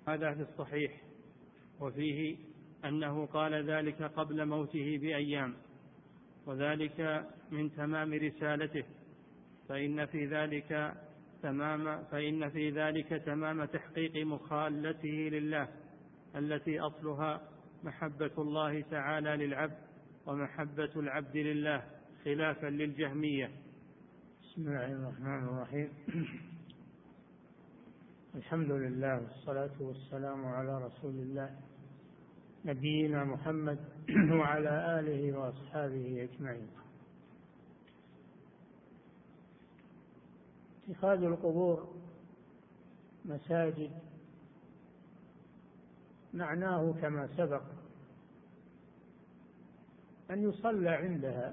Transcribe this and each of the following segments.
هذا في الصحيح، وفيه أنه قال ذلك قبل موته بأيام، وذلك من تمام رسالته، فإن في ذلك تمام تحقيق مخالته لله التي أصلها محبة الله تعالى للعبد ومحبة العبد لله، خلافا للجهمية. بسم الله الرحمن الرحيم. الحمد لله والصلاة والسلام على رسول الله نبينا محمد وعلى آله وأصحابه أجمعين. اتخاذ القبور مساجد معناه كما سبق أن يصلى عندها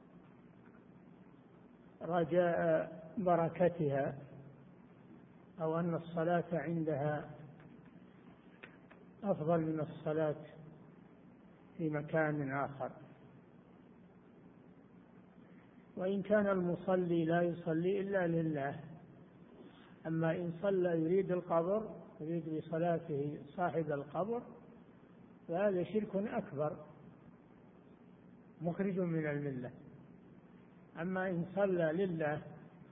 رجاء بركتها، أو أن الصلاة عندها أفضل من الصلاة في مكان آخر. وإن كان المصلي لا يصلي إلا لله، أما إن صلى يريد القبر، يريد بصلاته صاحب القبر، فهذا شرك أكبر مخرج من الملة. أما إن صلى لله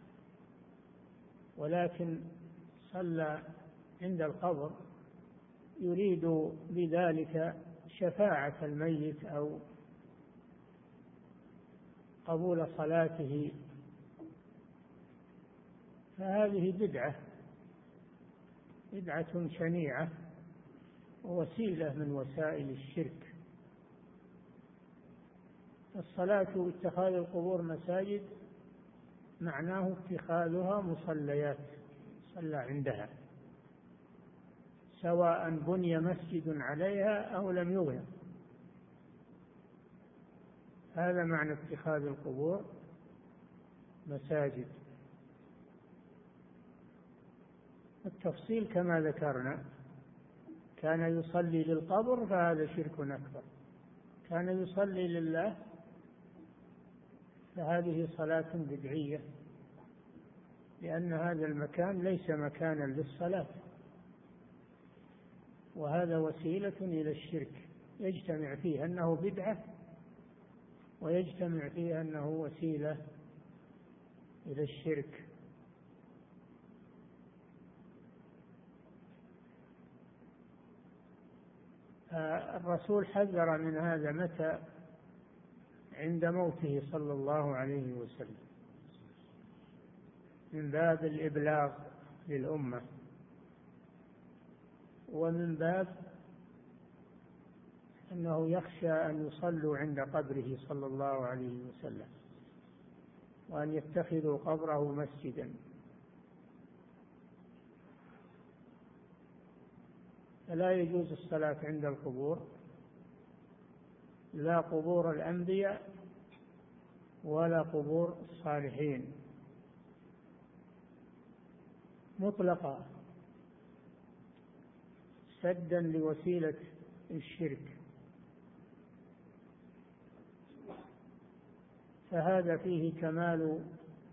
ولكن صلى عند القبر يريد بذلك شفاعة الميت أو قبول صلاته، فهذه بدعة شنيعة ووسيلة من وسائل الشرك. الصلاة واتخاذ القبور مساجد معناه اتخاذها مصليات، صلى عندها، سواء بني مسجد عليها أو لم يبنى. هذا معنى اتخاذ القبور مساجد. التفصيل كما ذكرنا، كان يصلي للقبر فهذا شرك أكبر، كان يصلي لله فهذه صلاة بدعية، لأن هذا المكان ليس مكانا للصلاة، وهذا وسيلة إلى الشرك، يجتمع فيه أنه بدعة ويجتمع فيه أنه وسيلة إلى الشرك. الرسول حذر من هذا متى؟ عند موته صلى الله عليه وسلم، من باب الإبلاغ للأمة، ومن باب أنه يخشى أن يصلوا عند قبره صلى الله عليه وسلم، وأن يتخذوا قبره مسجدا. فلا يجوز الصلاة عند القبور، لا قبور الأنبياء ولا قبور الصالحين مطلقا، سدا لوسيلة الشرك. فهذا فيه كمال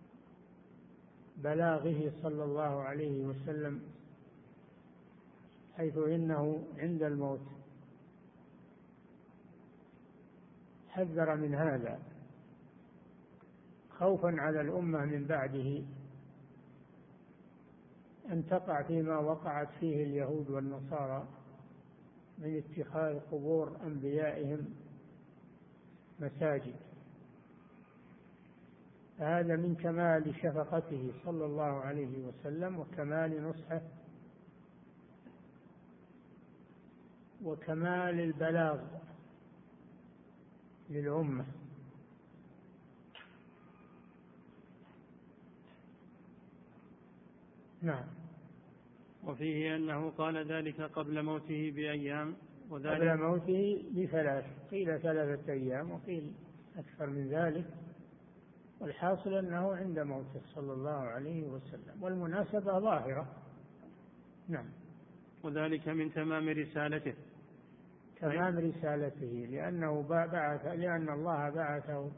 بلاغه صلى الله عليه وسلم، حيث إنه عند الموت حذر من هذا، خوفا على الأمة من بعده أن تقع فيما وقعت فيه اليهود والنصارى من اتخاذ قبور أنبيائهم مساجد. هذا من كمال شفقته صلى الله عليه وسلم، وكمال نصحه، وكمال البلاغ للأمة. نعم. وفيه أنه قال ذلك قبل موته بأيام، قبل موته بثلاث، قيل 3 أيام وقيل أكثر من ذلك، والحاصل أنه عند موته صلى الله عليه وسلم، والمناسبة ظاهرة. نعم. وذلك من تمام رسالته، تمام رسالته، لأن الله بعثه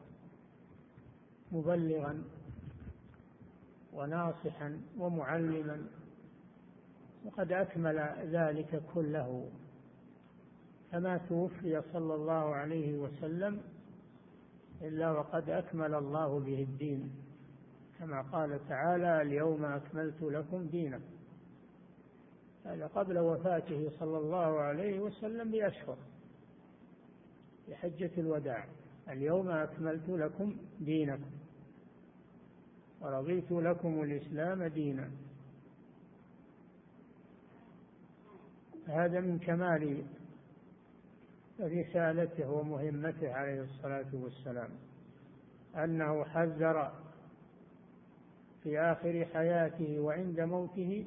مبلغا وناصحا ومعلما وقد أكمل ذلك كله، فما توفي صلى الله عليه وسلم إلا وقد أكمل الله به الدين، كما قال تعالى: اليوم أكملت لكم دينكم. هذا قبل وفاته صلى الله عليه وسلم بأشهر، في حجة الوداع: اليوم أكملت لكم دينكم ورضيت لكم الإسلام دينا. هذا من كمال رسالته ومهمته عليه الصلاة والسلام، أنه حذر في آخر حياته وعند موته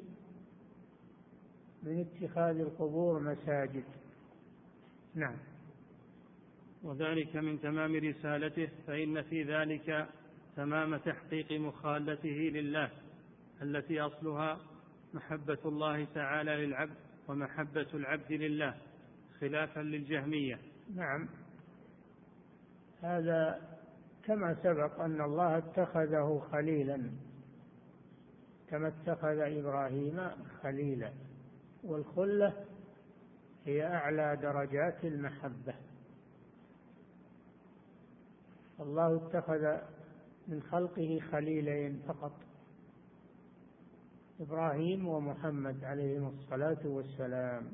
من اتخاذ القبور مساجد. نعم. وذلك من تمام رسالته، فإن في ذلك تمام تحقيق مخالته لله التي أصلها محبة الله تعالى للعبد ومحبة العبد لله، خلافا للجهمية. نعم، هذا كما سبق أن الله اتخذه خليلا كما اتخذ إبراهيم خليلا، والخلة هي أعلى درجات المحبة. الله اتخذ من خلقه خليلين فقط، إبراهيم ومحمد عليهم الصلاة والسلام.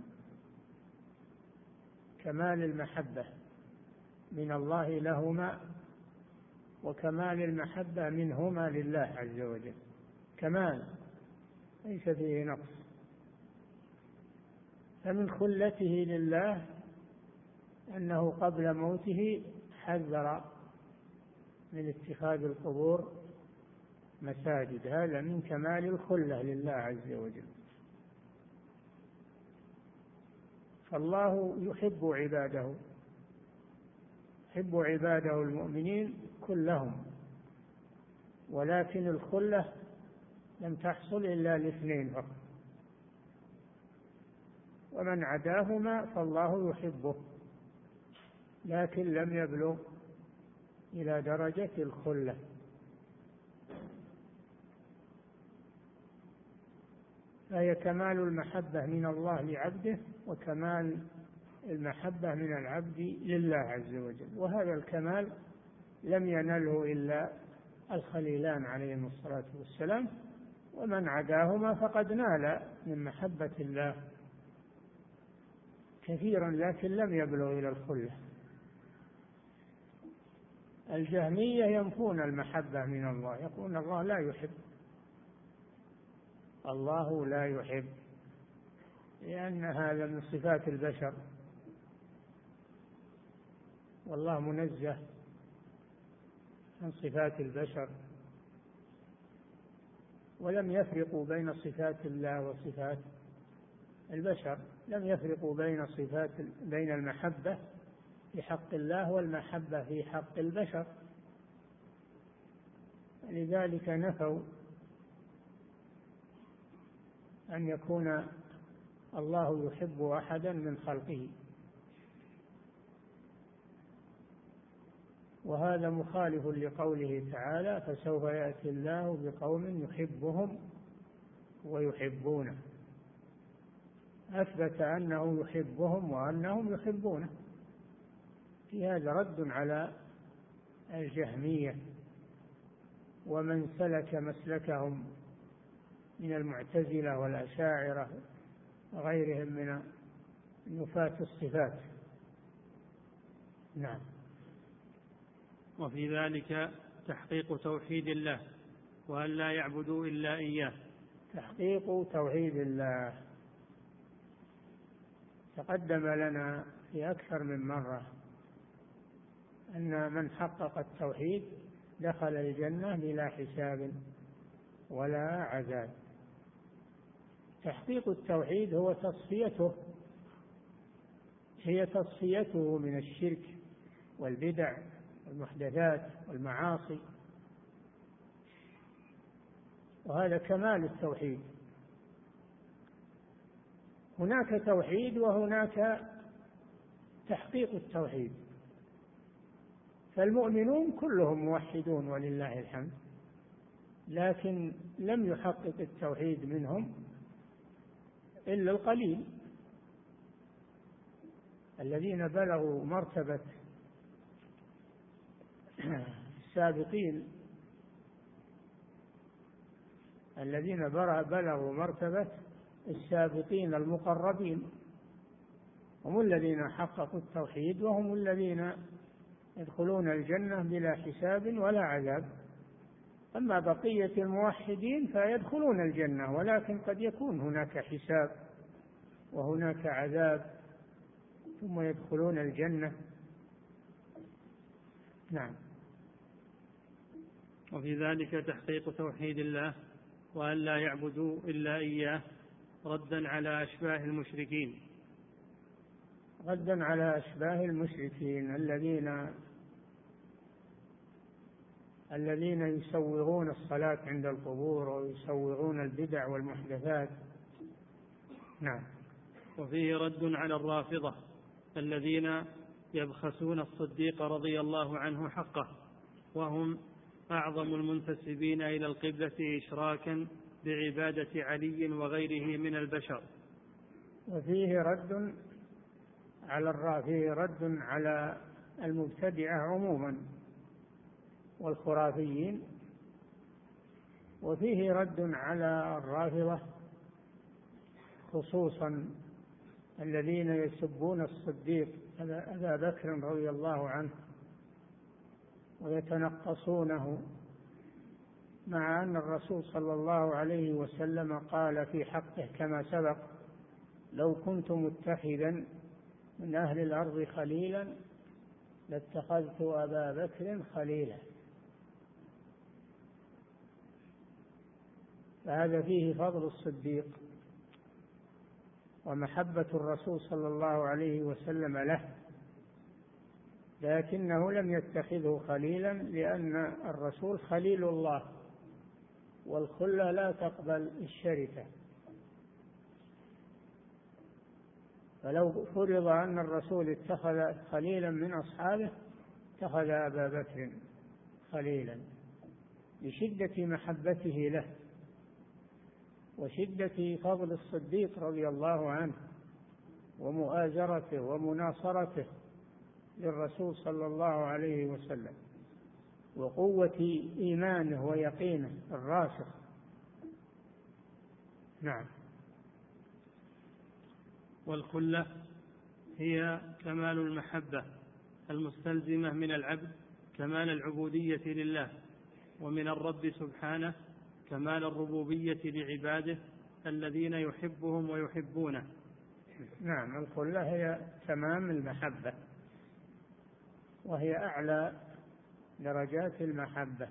كمال المحبة من الله لهما وكمال المحبة منهما لله عز وجل، كمال ليس فيه نقص. فمن خلته لله أنه قبل موته حذر من اتخاذ القبور مساجد، هذا من كمال الخلة لله عز وجل. فالله يحب عباده، يحب عباده المؤمنين كلهم، ولكن الخلة لم تحصل إلا لاثنين فقط، ومن عداهما فالله يحبه لكن لم يبلغ إلى درجة الخلة. فهي كمال المحبة من الله لعبده وكمال المحبة من العبد لله عز وجل، وهذا الكمال لم ينله إلا الخليلان عليهم الصلاة والسلام، ومن عداهما فقد نال من محبة الله كثيرا لكن لم يبلغ إلى الخلة. الجهمية ينفون المحبة من الله، يقولون الله لا يحب، الله لا يحب، لأن هذا من صفات البشر، والله منزه عن صفات البشر. ولم يفرقوا بين صفات الله وصفات البشر، لم يفرقوا بين المحبة في حق الله والمحبة في حق البشر، لذلك نفوا أن يكون الله يحب أحدا من خلقه، وهذا مخالف لقوله تعالى: فسوف يأتي الله بقوم يحبهم ويحبونه. أثبت أنه يحبهم وأنهم يحبونه. في هذا رد على الجهمية ومن سلك مسلكهم من المعتزلة والأشاعرة وغيرهم من نفاة الصفات. نعم. وفي ذلك تحقيق توحيد الله وأن لا يعبدوا إلا إياه. تحقيق توحيد الله تقدم لنا في أكثر من مرة أن من حقق التوحيد دخل الجنة بلا حساب ولا عذاب. تحقيق التوحيد هو تصفيته، هي تصفيته من الشرك والبدع والمحدثات والمعاصي، وهذا كمال التوحيد. هناك توحيد وهناك تحقيق التوحيد، فالمؤمنون كلهم موحدون ولله الحمد، لكن لم يحقق التوحيد منهم إلا القليل الذين بلغوا مرتبة السابقين، الذين بلغوا مرتبة السابقين المقربين هم الذين حققوا التوحيد، وهم الذين يدخلون الجنة بلا حساب ولا عذاب. أما بقية الموحدين فيدخلون الجنة، ولكن قد يكون هناك حساب وهناك عذاب ثم يدخلون الجنة. نعم. وفي ذلك تحقيق توحيد الله وأن لا يعبدوا إلا إياه، ردا على أشباه المشركين، ردا على أشباه المشركين الذين يسوغون الصلاة عند القبور ويسوغون البدع والمحدثات. نعم. وفيه رد على الرافضة الذين يبخسون الصديق رضي الله عنه حقه، وهم أعظم المنتسبين إلى القبلة إشراكا بعبادة علي وغيره من البشر. وفيه رد على المبتدعة عموما والخرافيين، وفيه رد على الرافضة خصوصا الذين يسبون الصديق أبا بكر رضي الله عنه ويتنقصونه، مع أن الرسول صلى الله عليه وسلم قال في حقه كما سبق: لو كنت متخذا من أهل الأرض خليلا لاتخذت أبا بكر خليلا. فهذا فيه فضل الصديق ومحبة الرسول صلى الله عليه وسلم له، لكنه لم يتخذه خليلا لأن الرسول خليل الله، والخلة لا تقبل الشركة. فلو فرض أن الرسول اتخذ خليلا من أصحابه اتخذ أبا بكر خليلا لشدة محبته له وشدة فضل الصديق رضي الله عنه ومؤازرته ومناصرته للرسول صلى الله عليه وسلم وقوة إيمانه ويقينه الراسخ. نعم. والخلة هي كمال المحبة المستلزمة من العبد كمال العبودية لله، ومن الرب سبحانه كمال الربوبية لعباده الذين يحبهم ويحبونه. نعم. الخلة هي تمام المحبة، وهي أعلى درجات المحبة،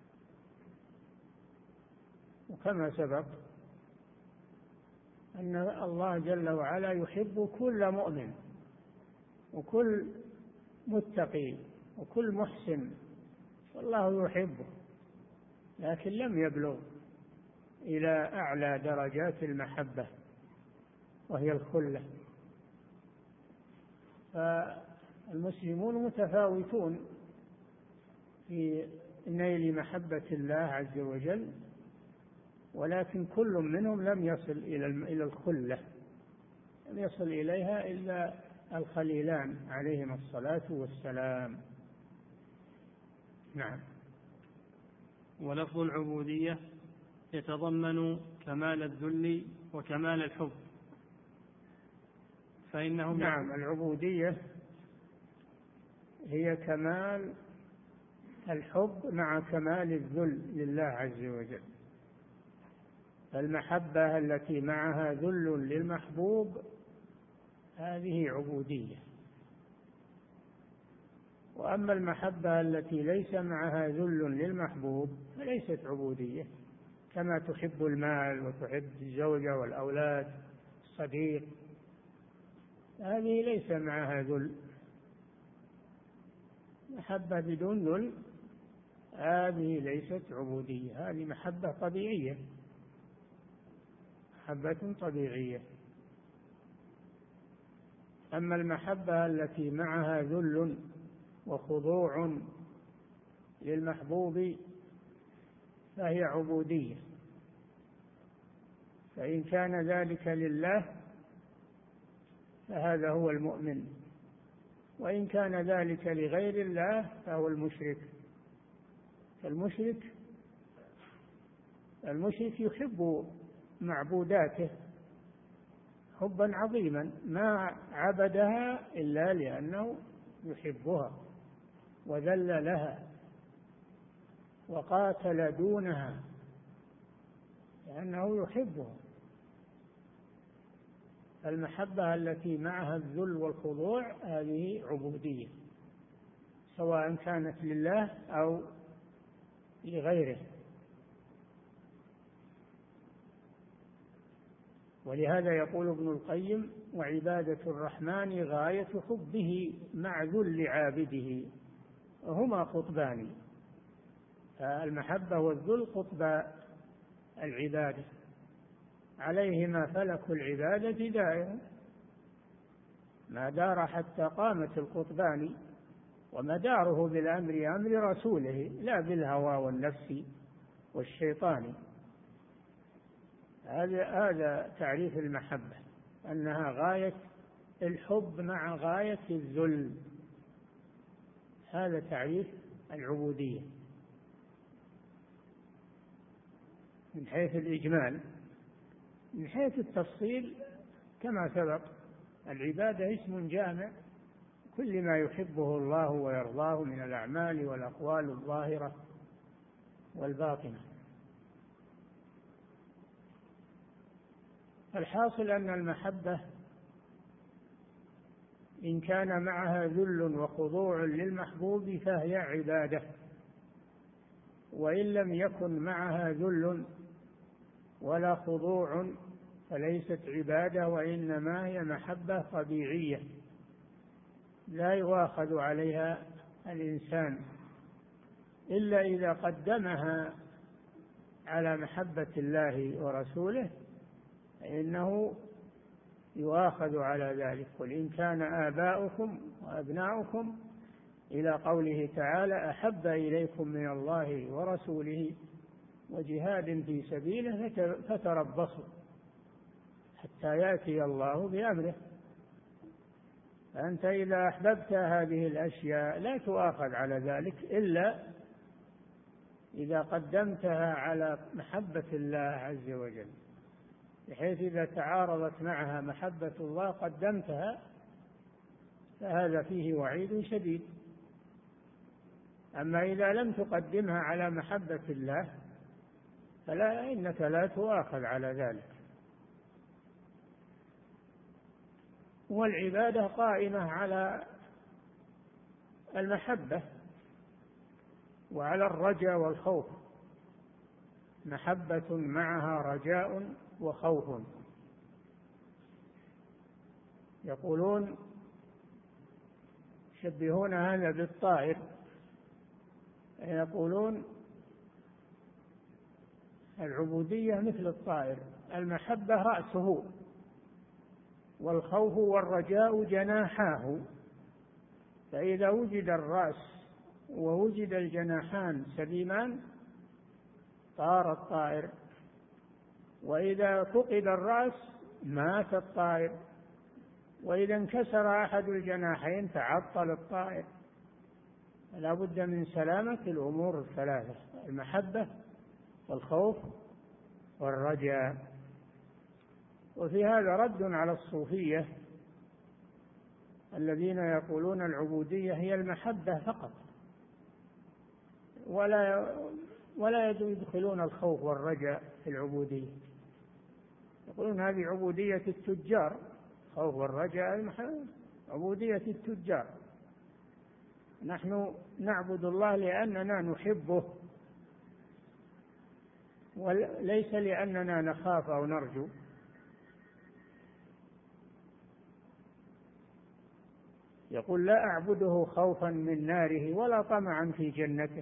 وكما سبق أن الله جل وعلا يحب كل مؤمن وكل متقي وكل محسن، والله يحبه، لكن لم يبلغ إلى أعلى درجات المحبة وهي الخلة. فالمسلمون متفاوتون في نيل محبة الله عز وجل، ولكن كل منهم لم يصل إلى الخلة، لم يصل إليها إلا الخليلان عليهما الصلاة والسلام. نعم. ولفظ العبودية يتضمن كمال الذل وكمال الحب، فإنهم نعم. العبودية هي كمال الحب مع كمال الذل لله عز وجل. المحبة التي معها ذل للمحبوب هذه عبودية، وأما المحبة التي ليس معها ذل للمحبوب فليست عبودية، كما تحب المال وتحب الزوجة والأولاد الصديق، هذه ليس معها ذل. محبة بدون ذل هذه ليست عبودية، هذه محبة طبيعية، محبة طبيعية. أما المحبة التي معها ذل وخضوع للمحبوب فهي عبودية. فإن كان ذلك لله فهذا هو المؤمن، وإن كان ذلك لغير الله فهو المشرك. المشرك يحب معبوداته حبا عظيما، ما عبدها إلا لأنه يحبها وذل لها وقاتل دونها لأنه يحبها. المحبة التي معها الذل والخضوع هذه عبودية، سواء كانت لله أو لغيره. ولهذا يقول ابن القيم: وعبادة الرحمن غاية حبه مع ذل عابده، هما قطبان. المحبة والذل قطب العبادة، عليهما فلك العبادة دائر ما دار حتى قامت القطبان، ومداره بالأمر أمر رسوله لا بالهوى والنفس والشيطان. هذا تعريف المحبة، أنها غاية الحب مع غاية الذل. هذا تعريف العبودية من حيث الإجمال. من حيث التفصيل كما سبق، العبادة اسم جامع كل ما يحبه الله ويرضاه من الأعمال والأقوال الظاهرة والباطنة. الحاصل أن المحبة إن كان معها ذل وخضوع للمحبوب فهي عبادة، وإن لم يكن معها ذل ولا خضوع فليست عبادة، وإنما هي محبة طبيعية لا يؤاخذ عليها الإنسان إلا إذا قدمها على محبة الله ورسوله، فإنه يؤاخذ على ذلك. قل إن كان آباؤكم وأبناؤكم إلى قوله تعالى: أحب إليكم من الله ورسوله وجهاد في سبيله فتربصوا حتى يأتي الله بأمره. فأنت إذا أحببت هذه الأشياء لا تؤاخذ على ذلك إلا إذا قدمتها على محبة الله عز وجل، بحيث إذا تعارضت معها محبة الله قدمتها، فهذا فيه وعيد شديد. أما إذا لم تقدمها على محبة الله إنك لا تؤاخذ على ذلك. والعبادة قائمة على المحبة وعلى الرجاء والخوف، محبة معها رجاء وخوف. يقولون يشبهون هذا بالطائر، يقولون العبودية مثل الطائر، المحبة رأسه والخوف والرجاء جناحاه، فإذا وجد الرأس ووجد الجناحان سليمان طار الطائر، وإذا فقد الرأس مات الطائر، وإذا انكسر أحد الجناحين تعطل الطائر. لا بد من سلامة الأمور الثلاثة: المحبة والخوف والرجاء. وفي هذا رد على الصوفية الذين يقولون العبودية هي المحبة فقط، ولا يدخلون الخوف والرجاء في العبودية. يقولون هذه عبودية التجار، خوف والرجاء عبودية التجار. نحن نعبد الله لأننا نحبه وليس لأننا نخاف أو نرجو. يقول: لا أعبده خوفا من ناره ولا طمعا في جنته،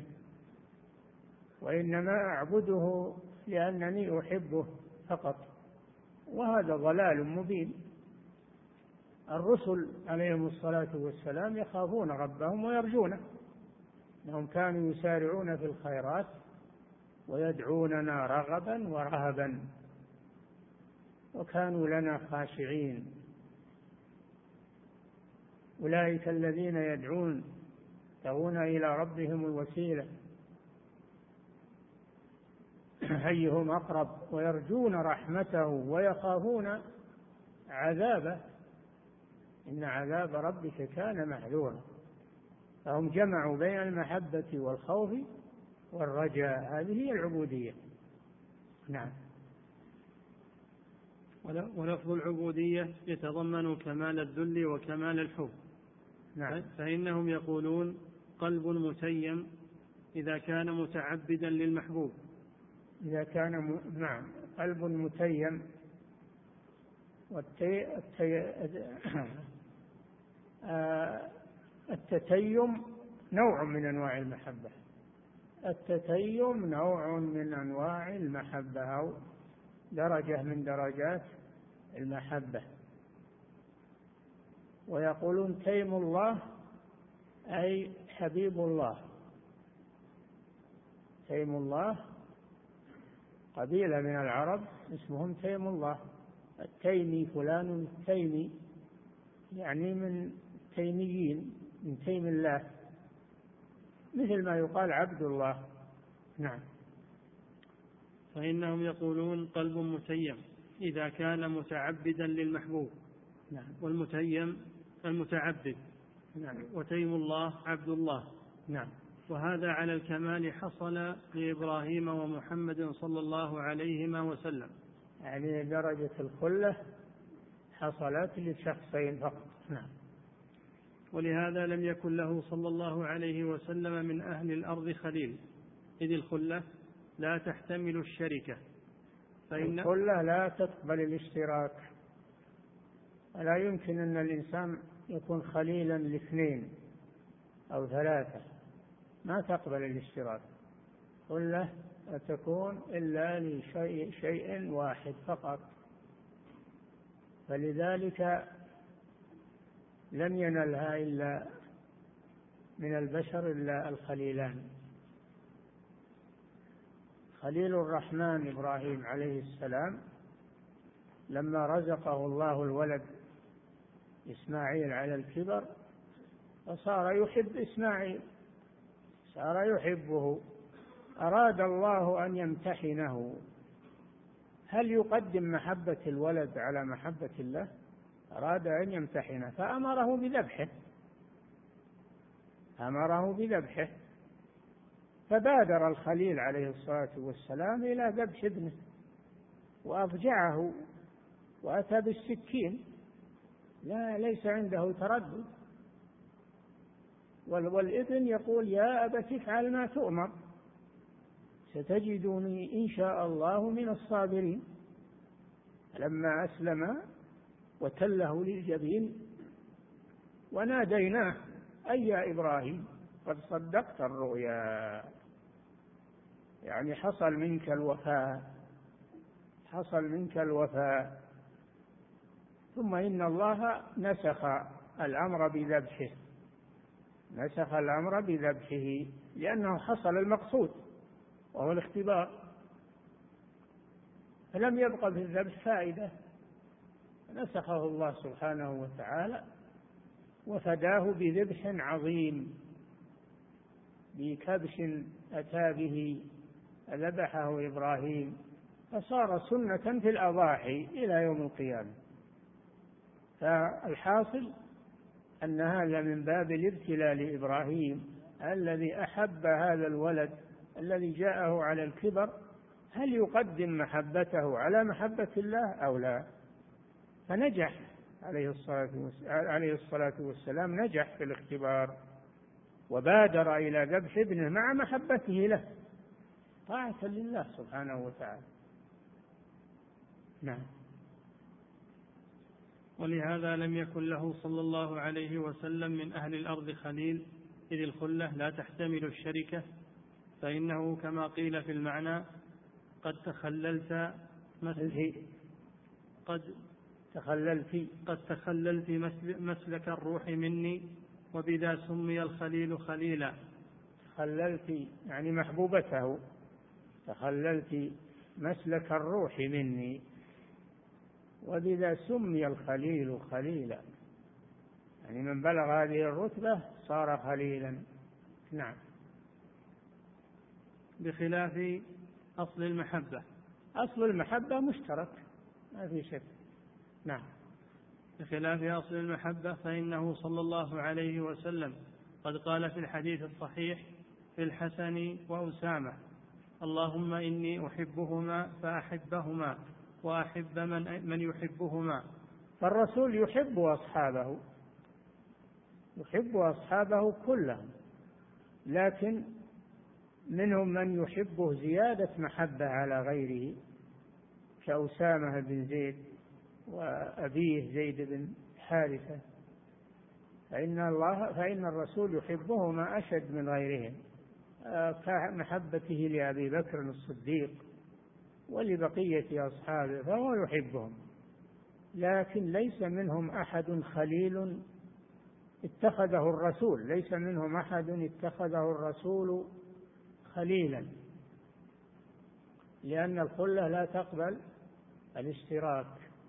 وإنما أعبده لأنني أحبه فقط. وهذا ضلال مبين. الرسل عليهم الصلاة والسلام يخافون ربهم ويرجونه، إنهم كانوا يسارعون في الخيرات ويدعوننا رغبا ورهبا. وكانوا لنا خاشعين. أولئك الذين يدعون إلى ربهم الوسيلة أيهم أقرب ويرجون رحمته ويخافون عذابه إن عذاب ربك كان محذورا. فهم جمعوا بين المحبة والخوف والرجاء، هذه هي العبودية. نعم. ولفظ العبودية يتضمن كمال الذل وكمال الحب. نعم. فإنهم يقولون قلب متيم إذا كان متعبدا للمحبوب. إذا كان نعم قلب متيم. التتيم نوع من أنواع المحبة. التتيم نوع من أنواع المحبة أو درجة من درجات المحبة. ويقولون تيم الله أي حبيب الله. تيم الله قبيلة من العرب اسمهم تيم الله. التيمي فلان التيمي يعني من تيميين من تيم الله، مثل ما يقال عبد الله. نعم. فإنهم يقولون قلب متيم إذا كان متعبدا للمحبوب. نعم. والمتيم المتعبد. نعم. وتيم الله عبد الله. نعم. وهذا على الكمال حصل لإبراهيم ومحمد صلى الله عليهما وسلم، يعني درجة الخلة حصلت لشخصين فقط. نعم. ولهذا لم يكن له صلى الله عليه وسلم من أهل الأرض خليل، إذ الخلة لا تحتمل الشركة. فإن الخلة لا تقبل الاشتراك. لا يمكن أن الإنسان يكون خليلا لاثنين أو ثلاثة، ما تقبل الاشتراك. خلة لا تكون إلا لشيء واحد فقط. فلذلك لم ينلها إلا من البشر إلا الخليلان. خليل الرحمن إبراهيم عليه السلام لما رزقه الله الولد إسماعيل على الكبر فصار يحب إسماعيل، صار يحبه. أراد الله أن يمتحنه، هل يقدم محبة الولد على محبة الله؟ أراد أن يمتحنه فأمره بذبحه. فبادر الخليل عليه الصلاة والسلام إلى ذبح ابنه وأضجعه وأتى بالسكين، ليس عنده تردد. والابن يقول يا أبت افعل ما تؤمر ستجدني إن شاء الله من الصابرين. لما أسلم وتله للجبين وناديناه أي يا إبراهيم قد صدقت الرؤيا، يعني حصل منك الوفاء. ثم إن الله نسخ الأمر بذبحه لأنه حصل المقصود وهو الاختبار، فلم يبق في الذبح فائدة، نسخه الله سبحانه وتعالى وفداه بذبح عظيم، بكبش أتى به ذبحه إبراهيم، فصار سنة في الأضاحي إلى يوم القيامة. فالحاصل أن هذا من باب الابتلاء لإبراهيم الذي أحب هذا الولد الذي جاءه على الكبر، هل يقدم محبته على محبة الله أو لا؟ فنجح عليه الصلاة والسلام، نجح في الاختبار وبادر إلى ذبح ابنه مع محبته له طاعة لله سبحانه وتعالى. نعم. ولهذا لم يكن له صلى الله عليه وسلم من أهل الأرض خليل، إذ الخلة لا تحتمل الشركة. فإنه كما قيل في المعنى قد تخللت مسلك الروح مني، وبذا سمي الخليل خليلا. تخللت يعني محبوبته، تخللت مسلك الروح مني، وبذا سمي الخليل خليلا، يعني من بلغ هذه الرتبة صار خليلا. نعم. بخلاف أصل المحبة. أصل المحبة مشترك ما في شك. نعم. بخلاف أصل المحبة فإنه صلى الله عليه وسلم قد قال في الحديث الصحيح في الحسن وأسامة: اللهم إني أحبهما فأحبهما وأحب من يحبهما. فالرسول يحب أصحابه كلهم، لكن منهم من يحبه زيادة محبة على غيره كأسامة بن زيد وأبيه زيد بن حارثة، فإن الرسول يحبهما أشد من غيرهم كمحبته لأبي بكر الصديق ولبقية أصحابه، فهو يحبهم، لكن ليس منهم أحد خليل اتخذه الرسول، ليس منهم أحد اتخذه الرسول خليلا، لأن الخلة لا تقبل الاشتراك.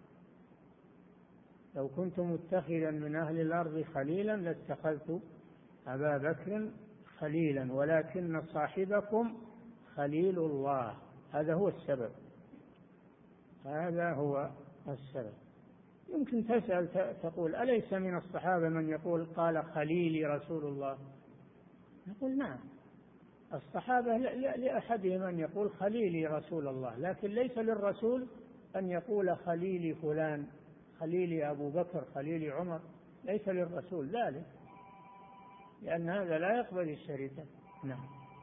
لو كنت متخذا من أهل الأرض خليلا لاتخذت أبا بكر خليلا، ولكن صاحبكم خليل الله. هذا هو السبب، هذا هو السبب. يمكن تسأل تقول: أليس من الصحابة من يقول قال خليلي رسول الله؟ نقول: نعم، الصحابة لأحدهم أن يقول خليلي رسول الله، لكن ليس للرسول أن يقول خليلي فلان، خليلي أبو بكر، خليلي عمر، ليس للرسول ذلك، لأن هذا لا يقبل الشركة. نعم.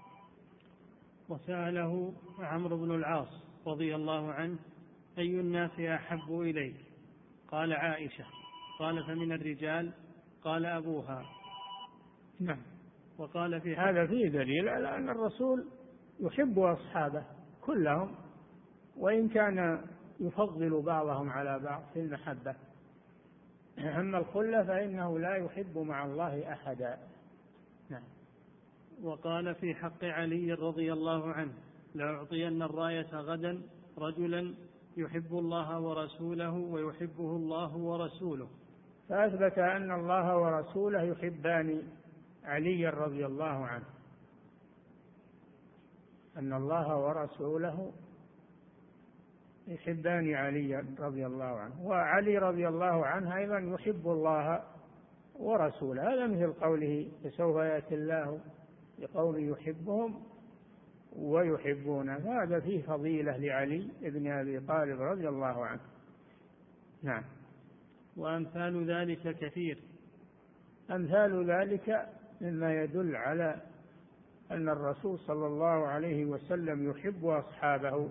وسأله عمرو بن العاص رضي الله عنه: أي الناس أحب إليك؟ قال: عائشة. قال: فمن الرجال؟ قال: أبوها. نعم. وقال في هذا فيه دليل على أن الرسول يحب أصحابه كلهم، وإن كان يفضل بعضهم على بعض في المحبة. أما الخلة فإنه لا يحب مع الله أحدا. نعم. وقال في حق علي رضي الله عنه: لأعطين الراية غدا رجلا يحب الله ورسوله ويحبه الله ورسوله. فأثبت أن الله ورسوله يحبان علي رضي الله عنه، أن الله ورسوله يحبان علي رضي الله عنه، وعلي رضي الله عنه أيضا يحب الله ورسوله. هذا مثل قوله: فسوف يأتي الله بقوم يحبهم ويحبونه. هذا فيه فضيلة لعلي بن أبي طالب رضي الله عنه. نعم. وأمثال ذلك كثير. أمثال ذلك مما يدل على أن الرسول صلى الله عليه وسلم يحب أصحابه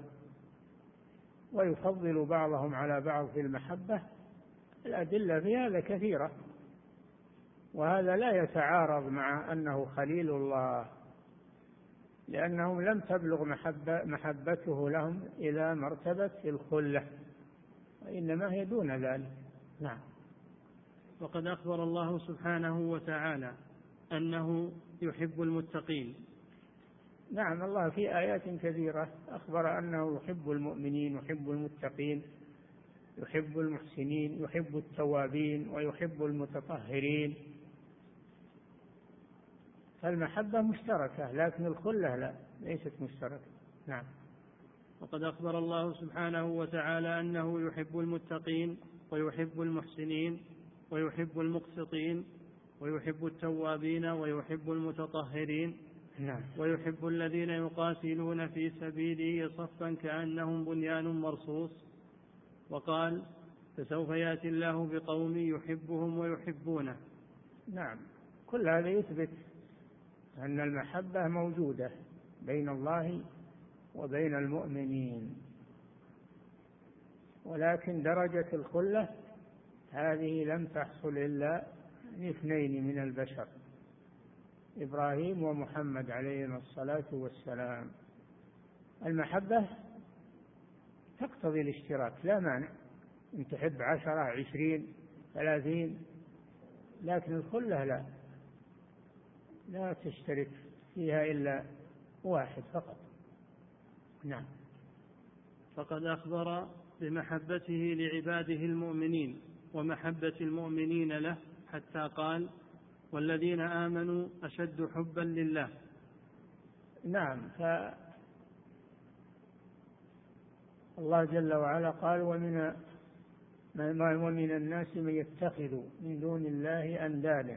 ويفضل بعضهم على بعض في المحبة. الأدلة في هذا كثيرة، وهذا لا يتعارض مع أنه خليل الله، لأنهم لم تبلغ محبته لهم إلى مرتبة الخلة، وإنما هي دون ذلك. نعم. وقد أخبر الله سبحانه وتعالى أنه يحب المتقين. نعم، الله في آيات كثيرة أخبر أنه يحب المؤمنين، يحب المتقين، يحب المحسنين، يحب التوابين، ويحب المتطهرين. فالمحبة مشتركة، لكن الخلة لا، ليست مشتركة. نعم. وقد أخبر الله سبحانه وتعالى أنه يحب المتقين ويحب المحسنين ويحب المقسطين ويحب التوابين ويحب المتطهرين. نعم. ويحب الذين يقاتلون في سبيله صفا كأنهم بنيان مرصوص. وقال: فسوف يأتي الله بقوم يحبهم ويحبونه. نعم. كل هذا يثبت أن المحبة موجودة بين الله وبين المؤمنين، ولكن درجة الخلة هذه لم تحصل إلا لاثنين من البشر: إبراهيم ومحمد عليهما الصلاة والسلام. المحبة تقتضي الاشتراك، لا مانع أن تحب 10 20 30، لكن الخلة لا تشترك فيها إلا واحد فقط. نعم. فقد أخبر بمحبته لعباده المؤمنين ومحبة المؤمنين له، حتى قال: والذين آمنوا أشد حبا لله. نعم، الله جل وعلا قال: ومن الناس من يتخذ من دون الله أندادا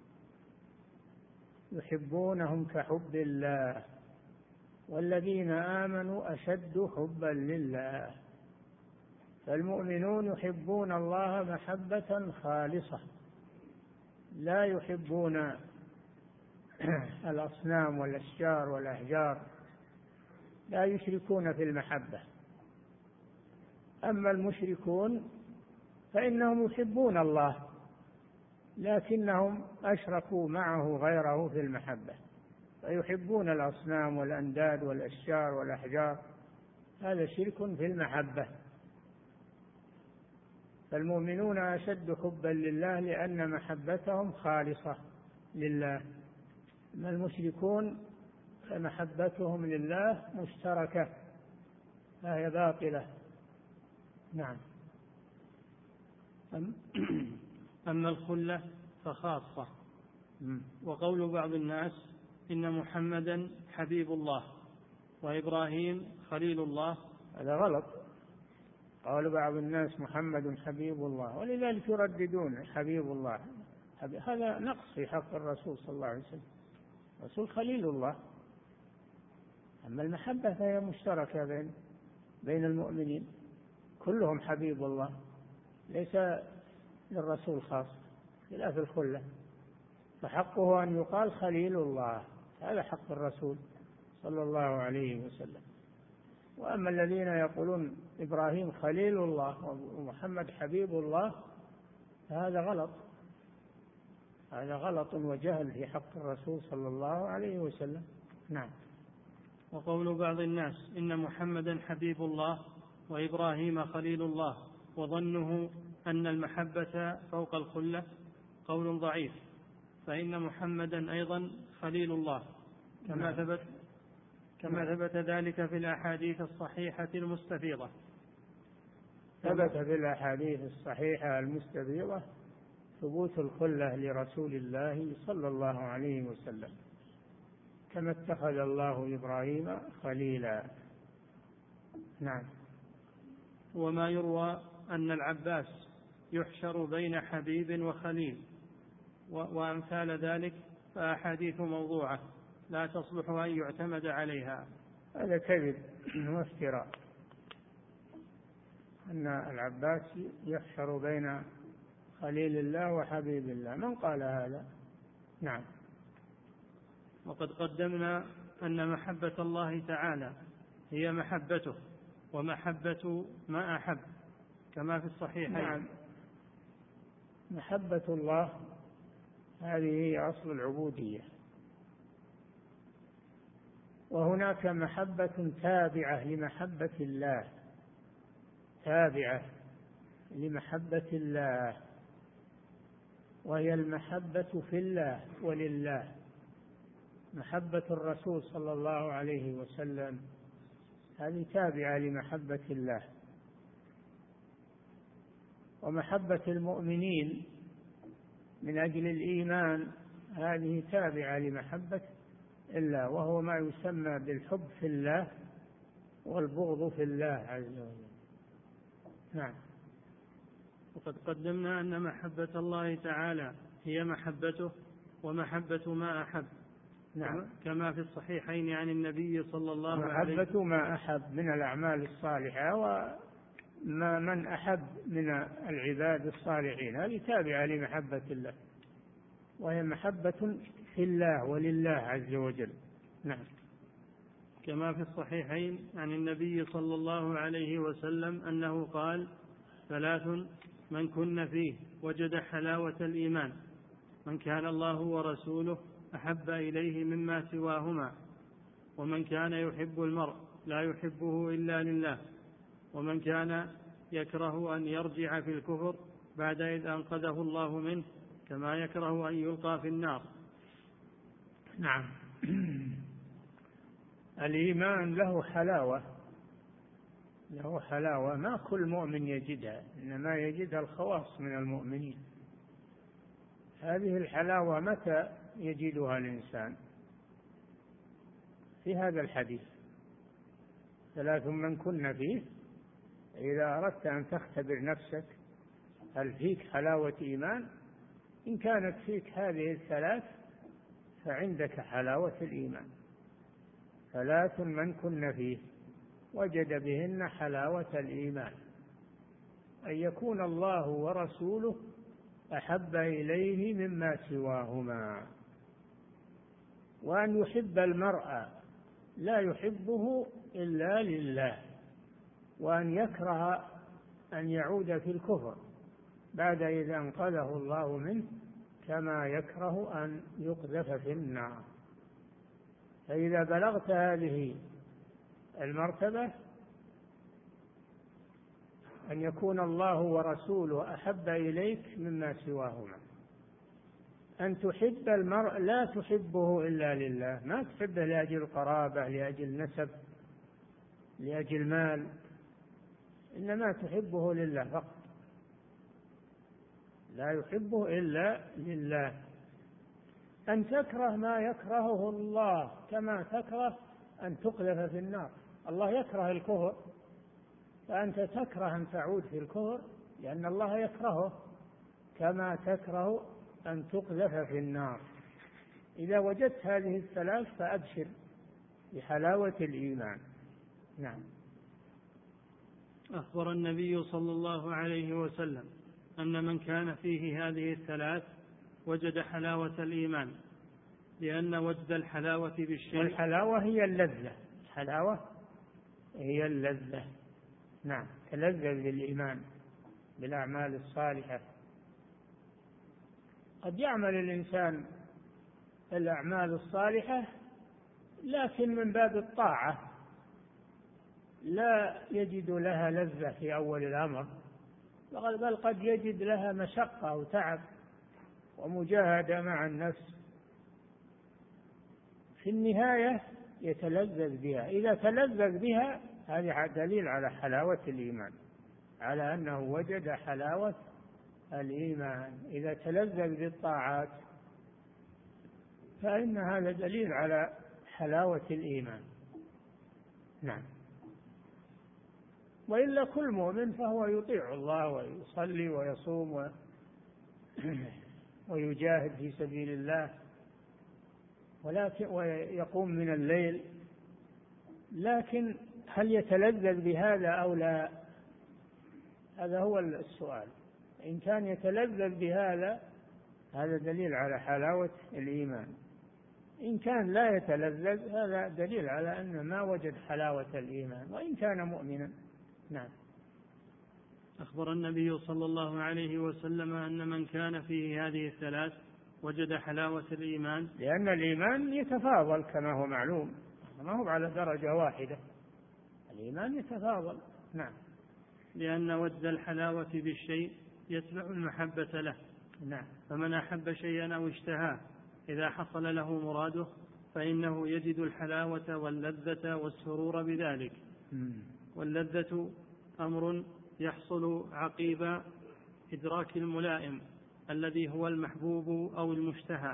يحبونهم كحب الله والذين آمنوا أشد حبا لله. فالمؤمنون يحبون الله محبة خالصة، لا يحبون الأصنام والأشجار والأحجار، لا يشركون في المحبة. أما المشركون فإنهم يحبون الله لكنهم أشركوا معه غيره في المحبة، فيحبون الأصنام والأنداد والأشجار والأحجار، هذا شرك في المحبة. فالمؤمنون أشد حبا لله لأن محبتهم خالصة لله، أما المشركون فمحبتهم لله مشتركة فهي باطلة. نعم. أما الخلة فخاصة. وقول بعض الناس إن محمدا حبيب الله وإبراهيم خليل الله، هذا غلط. قال بعض الناس محمد حبيب الله، ولذلك يرددون حبيب الله، هذا نقص في حق الرسول صلى الله عليه وسلم. الرسول خليل الله. أما المحبة فهي مشتركة بين المؤمنين، كلهم حبيب الله، ليس للرسول خاص، خلاف الخلة، فحقه أن يقال خليل الله، هذا حق الرسول صلى الله عليه وسلم. وأما الذين يقولون إبراهيم خليل الله ومحمد حبيب الله فهذا غلط، هذا غلط وجهل في حق الرسول صلى الله عليه وسلم. نعم. وقول بعض الناس إن محمدا حبيب الله وإبراهيم خليل الله وظنه أن المحبة فوق الخلة قول ضعيف، فإن محمدا أيضا خليل الله كما ثبت ذلك في الأحاديث الصحيحة المستفيضة. ثبت في الأحاديث الصحيحة المستفيضة ثبوت الخلة لرسول الله صلى الله عليه وسلم، كما اتخذ الله إبراهيم خليلا. نعم. وما يروى أن العباس يحشر بين حبيب وخليل وأمثال ذلك فأحاديث موضوعة لا تصلح أن يعتمد عليها. هذا كذب وافتراء، أن العباس يحشر بين خليل الله وحبيب الله، من قال هذا؟ نعم. وقد قدمنا أن محبة الله تعالى هي محبته ومحبة ما أحب كما في الصحيحين. نعم. محبة الله هذه هي أصل العبودية، وهناك محبة تابعة لمحبة الله، تابعة لمحبة الله، وهي المحبة في الله ولله. محبة الرسول صلى الله عليه وسلم هذه تابعة لمحبة الله، ومحبة المؤمنين من أجل الإيمان هذه تابعة لمحبة الله، وهو ما يسمى بالحب في الله والبغض في الله عز وجل. نعم. وقد قدمنا أن محبة الله تعالى هي محبته ومحبة ما أحب. نعم. كما في الصحيحين عن النبي صلى الله عليه وسلم. محبة ما أحب من الأعمال الصالحة وما من أحب من العباد الصالحين، هذه تابعة لمحبة الله، وهي محبة في الله ولله عز وجل. نعم. كما في الصحيحين عن النبي صلى الله عليه وسلم أنه قال: 3 من كن فيه وجد حلاوة الإيمان: من كان الله ورسوله أحب إليه مما سواهما، ومن كان يحب المرء لا يحبه إلا لله، ومن كان يكره أن يرجع في الكفر بعد إذ أنقذه الله منه كما يكره أن يلقى في النار. نعم. الإيمان له حلاوة له حلاوة ما كل مؤمن يجدها، إنما يجدها الخواص من المؤمنين. هذه الحلاوة متى يجدها الإنسان؟ في هذا الحديث: 3 من كن فيه. إذا أردت أن تختبر نفسك هل فيك حلاوة إيمان، إن كانت فيك هذه 3 فعندك حلاوة الإيمان. 3 من كن فيه وجد بهن حلاوة الإيمان: أن يكون الله ورسوله أحب إليه مما سواهما، وأن يحب المرء لا يحبه إلا لله، وأن يكره أن يعود في الكفر بعد إذا أنقذه الله منه، كما يكره أن يقذف في النار. فإذا بلغت هذه المرتبة، أن يكون الله ورسوله أحب إليك مما سواهما، أن تحب المرء لا تحبه إلا لله، ما تحبه لأجل قرابة، لأجل نسب، لأجل مال، إنما تحبه لله فقط، لا يحبه إلا لله. أن تكره ما يكرهه الله، كما تكره أن تقذف في النار. الله يكره الكفر، فأنت تكره أن تعود في الكفر لأن الله يكرهه، كما تكره أن تقذف في النار. إذا وجدت هذه 3 فأبشر بحلاوة الإيمان. نعم. أخبر النبي صلى الله عليه وسلم أن من كان فيه هذه 3 وجد حلاوة الإيمان، لأن وجد الحلاوة بالشيء، والحلاوة هي اللذة، الحلاوة هي اللذة. نعم، تلذذ بالإيمان بالأعمال الصالحة. قد يعمل الإنسان الأعمال الصالحة لكن من باب الطاعة، لا يجد لها لذة في أول الأمر، بل قد يجد لها مشقة وتعب ومجاهدة مع النفس. في النهاية يتلذذ بها. إذا تلذذ بها هذا دليل على حلاوة الإيمان، على أنه وجد حلاوة الإيمان. إذا تلذذ بالطاعات فإن هذا دليل على حلاوة الإيمان. نعم. وإلا كل مؤمن فهو يطيع الله ويصلي ويصوم ويجاهد في سبيل الله ويقوم من الليل، لكن هل يتلذذ بهذا أو لا؟ هذا هو السؤال. إن كان يتلذذ بهذا هذا دليل على حلاوة الإيمان، إن كان لا يتلذذ هذا دليل على أن ما وجد حلاوة الإيمان وإن كان مؤمنا. نعم. أخبر النبي صلى الله عليه وسلم أن من كان فيه هذه 3 وجد حلاوة الإيمان، لأن الإيمان يتفاضل كما هو معلوم، ما هو على درجة واحدة، الإيمان يتفاضل. نعم. لأن وجد الحلاوة بالشيء يتبع المحبة له. نعم. فمن أحب شيئا أو اشتهاه إذا حصل له مراده فإنه يجد الحلاوة واللذة والسرور بذلك. واللذة أمر يحصل عقيب إدراك الملائم الذي هو المحبوب أو المشتهى.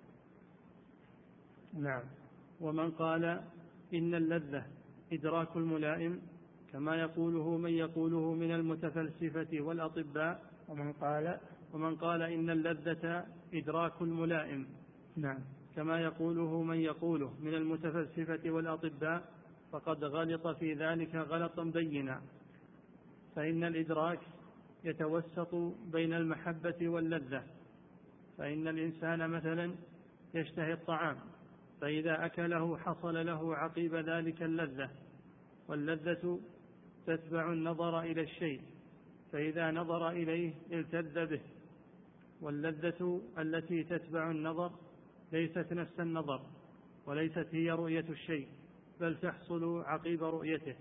نعم. ومن قال إن اللذة إدراك الملائم كما يقوله من يقوله من المتفلسفة والأطباء، ومن قال إن اللذة إدراك الملائم، نعم، كما يقوله من يقوله من المتفلسفة والأطباء، فقد غلط في ذلك غلطا بينا. فإن الإدراك يتوسط بين المحبة واللذة. فإن الإنسان مثلا يشتهي الطعام، فإذا أكله حصل له عقيب ذلك اللذة، واللذة تتبع النظر إلى الشيء، فإذا نظر إليه التذ به. واللذة التي تتبع النظر ليست نفس النظر، وليست هي رؤية الشيء، بل تحصل عقيب رؤيته.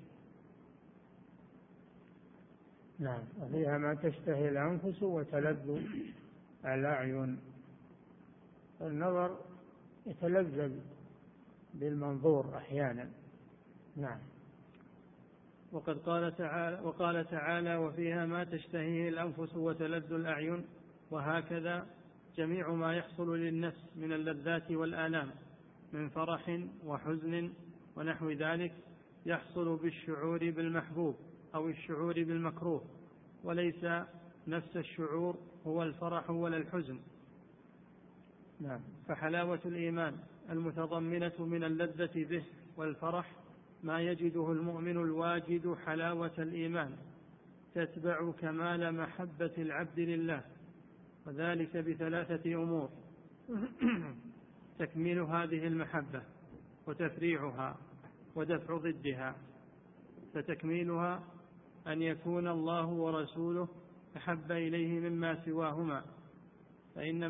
نعم. وفيها ما تشتهي الأنفس وتلذ الأعين. النظر يتلذذ بالمنظور أحيانا. نعم. وقال تعالى وفيها ما تشتهيه الأنفس وتلذ الأعين. وهكذا جميع ما يحصل للنفس من اللذات والآلام من فرح وحزن ونحو ذلك يحصل بالشعور بالمحبوب أو الشعور بالمكروه، وليس نفس الشعور هو الفرح ولا الحزن. نعم. فحلاوة الإيمان المتضمنة من اللذة به والفرح ما يجده المؤمن الواجد حلاوة الإيمان تتبع كمال محبة العبد لله، وذلك بثلاثة أمور: تكميل هذه المحبة وتفريعها ودفع ضدها. فتكميلها أن يكون الله ورسوله أحب إليه مما سواهما، فإن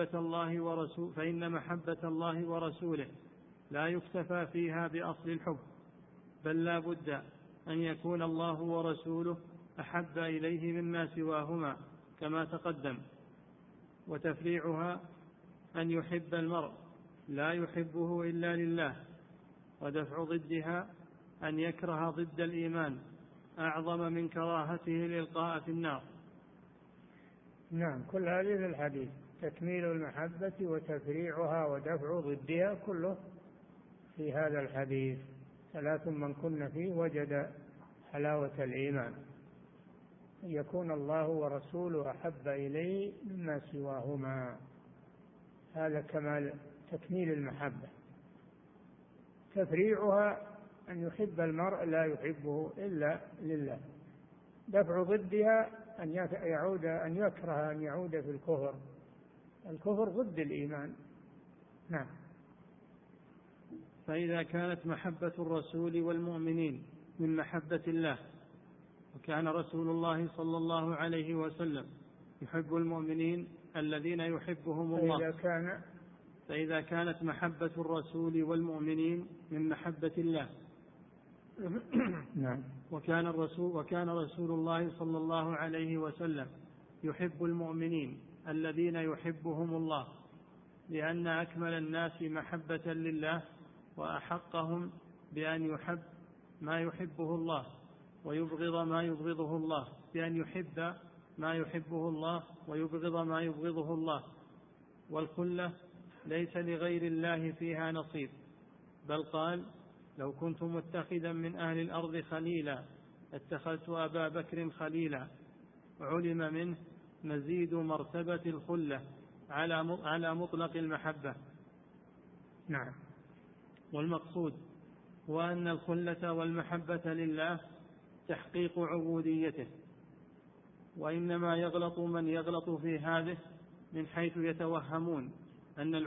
محبة الله ورسوله لا يكتفى فيها بأصل الحب، بل لا بد أن يكون الله ورسوله أحب إليه مما سواهما كما تقدم. وتفريعها أن يحب المرء لا يحبه إلا لله. ودفع ضدها أن يكره ضد الإيمان أعظم من كراهته الإلقاء في النار. نعم، كل هذه في الحديث: تكميل المحبة وتفريعها ودفع ضدها، كله في هذا الحديث. ثلاث من كن فيه وجد حلاوة الإيمان: أن يكون الله ورسوله أحب إليه مما سواهما، هذا كمال تكميل المحبة. تفريعها أن يحب المرء لا يحبه إلا لله. دفع ضدها أن يكره أن يعود في الكفر. الكفر ضد الإيمان. نعم. فإذا كانت محبة الرسول والمؤمنين من محبة الله، وكان رسول الله صلى الله عليه وسلم يحب المؤمنين الذين يحبهم الله، فإذا كانت محبة الرسول والمؤمنين من محبة الله نعم. وكان رسول الله صلى الله عليه وسلم يحب المؤمنين الذين يحبهم الله، لأن أكمل الناس محبة لله وأحقهم بأن يحب ما يحبه الله ويبغض ما يبغضه الله، بأن يحب ما يحبه الله ويبغض ما يبغضه الله. والخلة ليس لغير الله فيها نصيب، بل قال: لو كنت متخذا من أهل الأرض خليلا اتخذت أبا بكر خليلا. علم منه مزيد مرتبة الخلة على مطلق المحبة. نعم. والمقصود هو أن الخلة والمحبة لله تحقيق عبوديته. وإنما يغلط من يغلط في هذه من حيث يتوهمون أن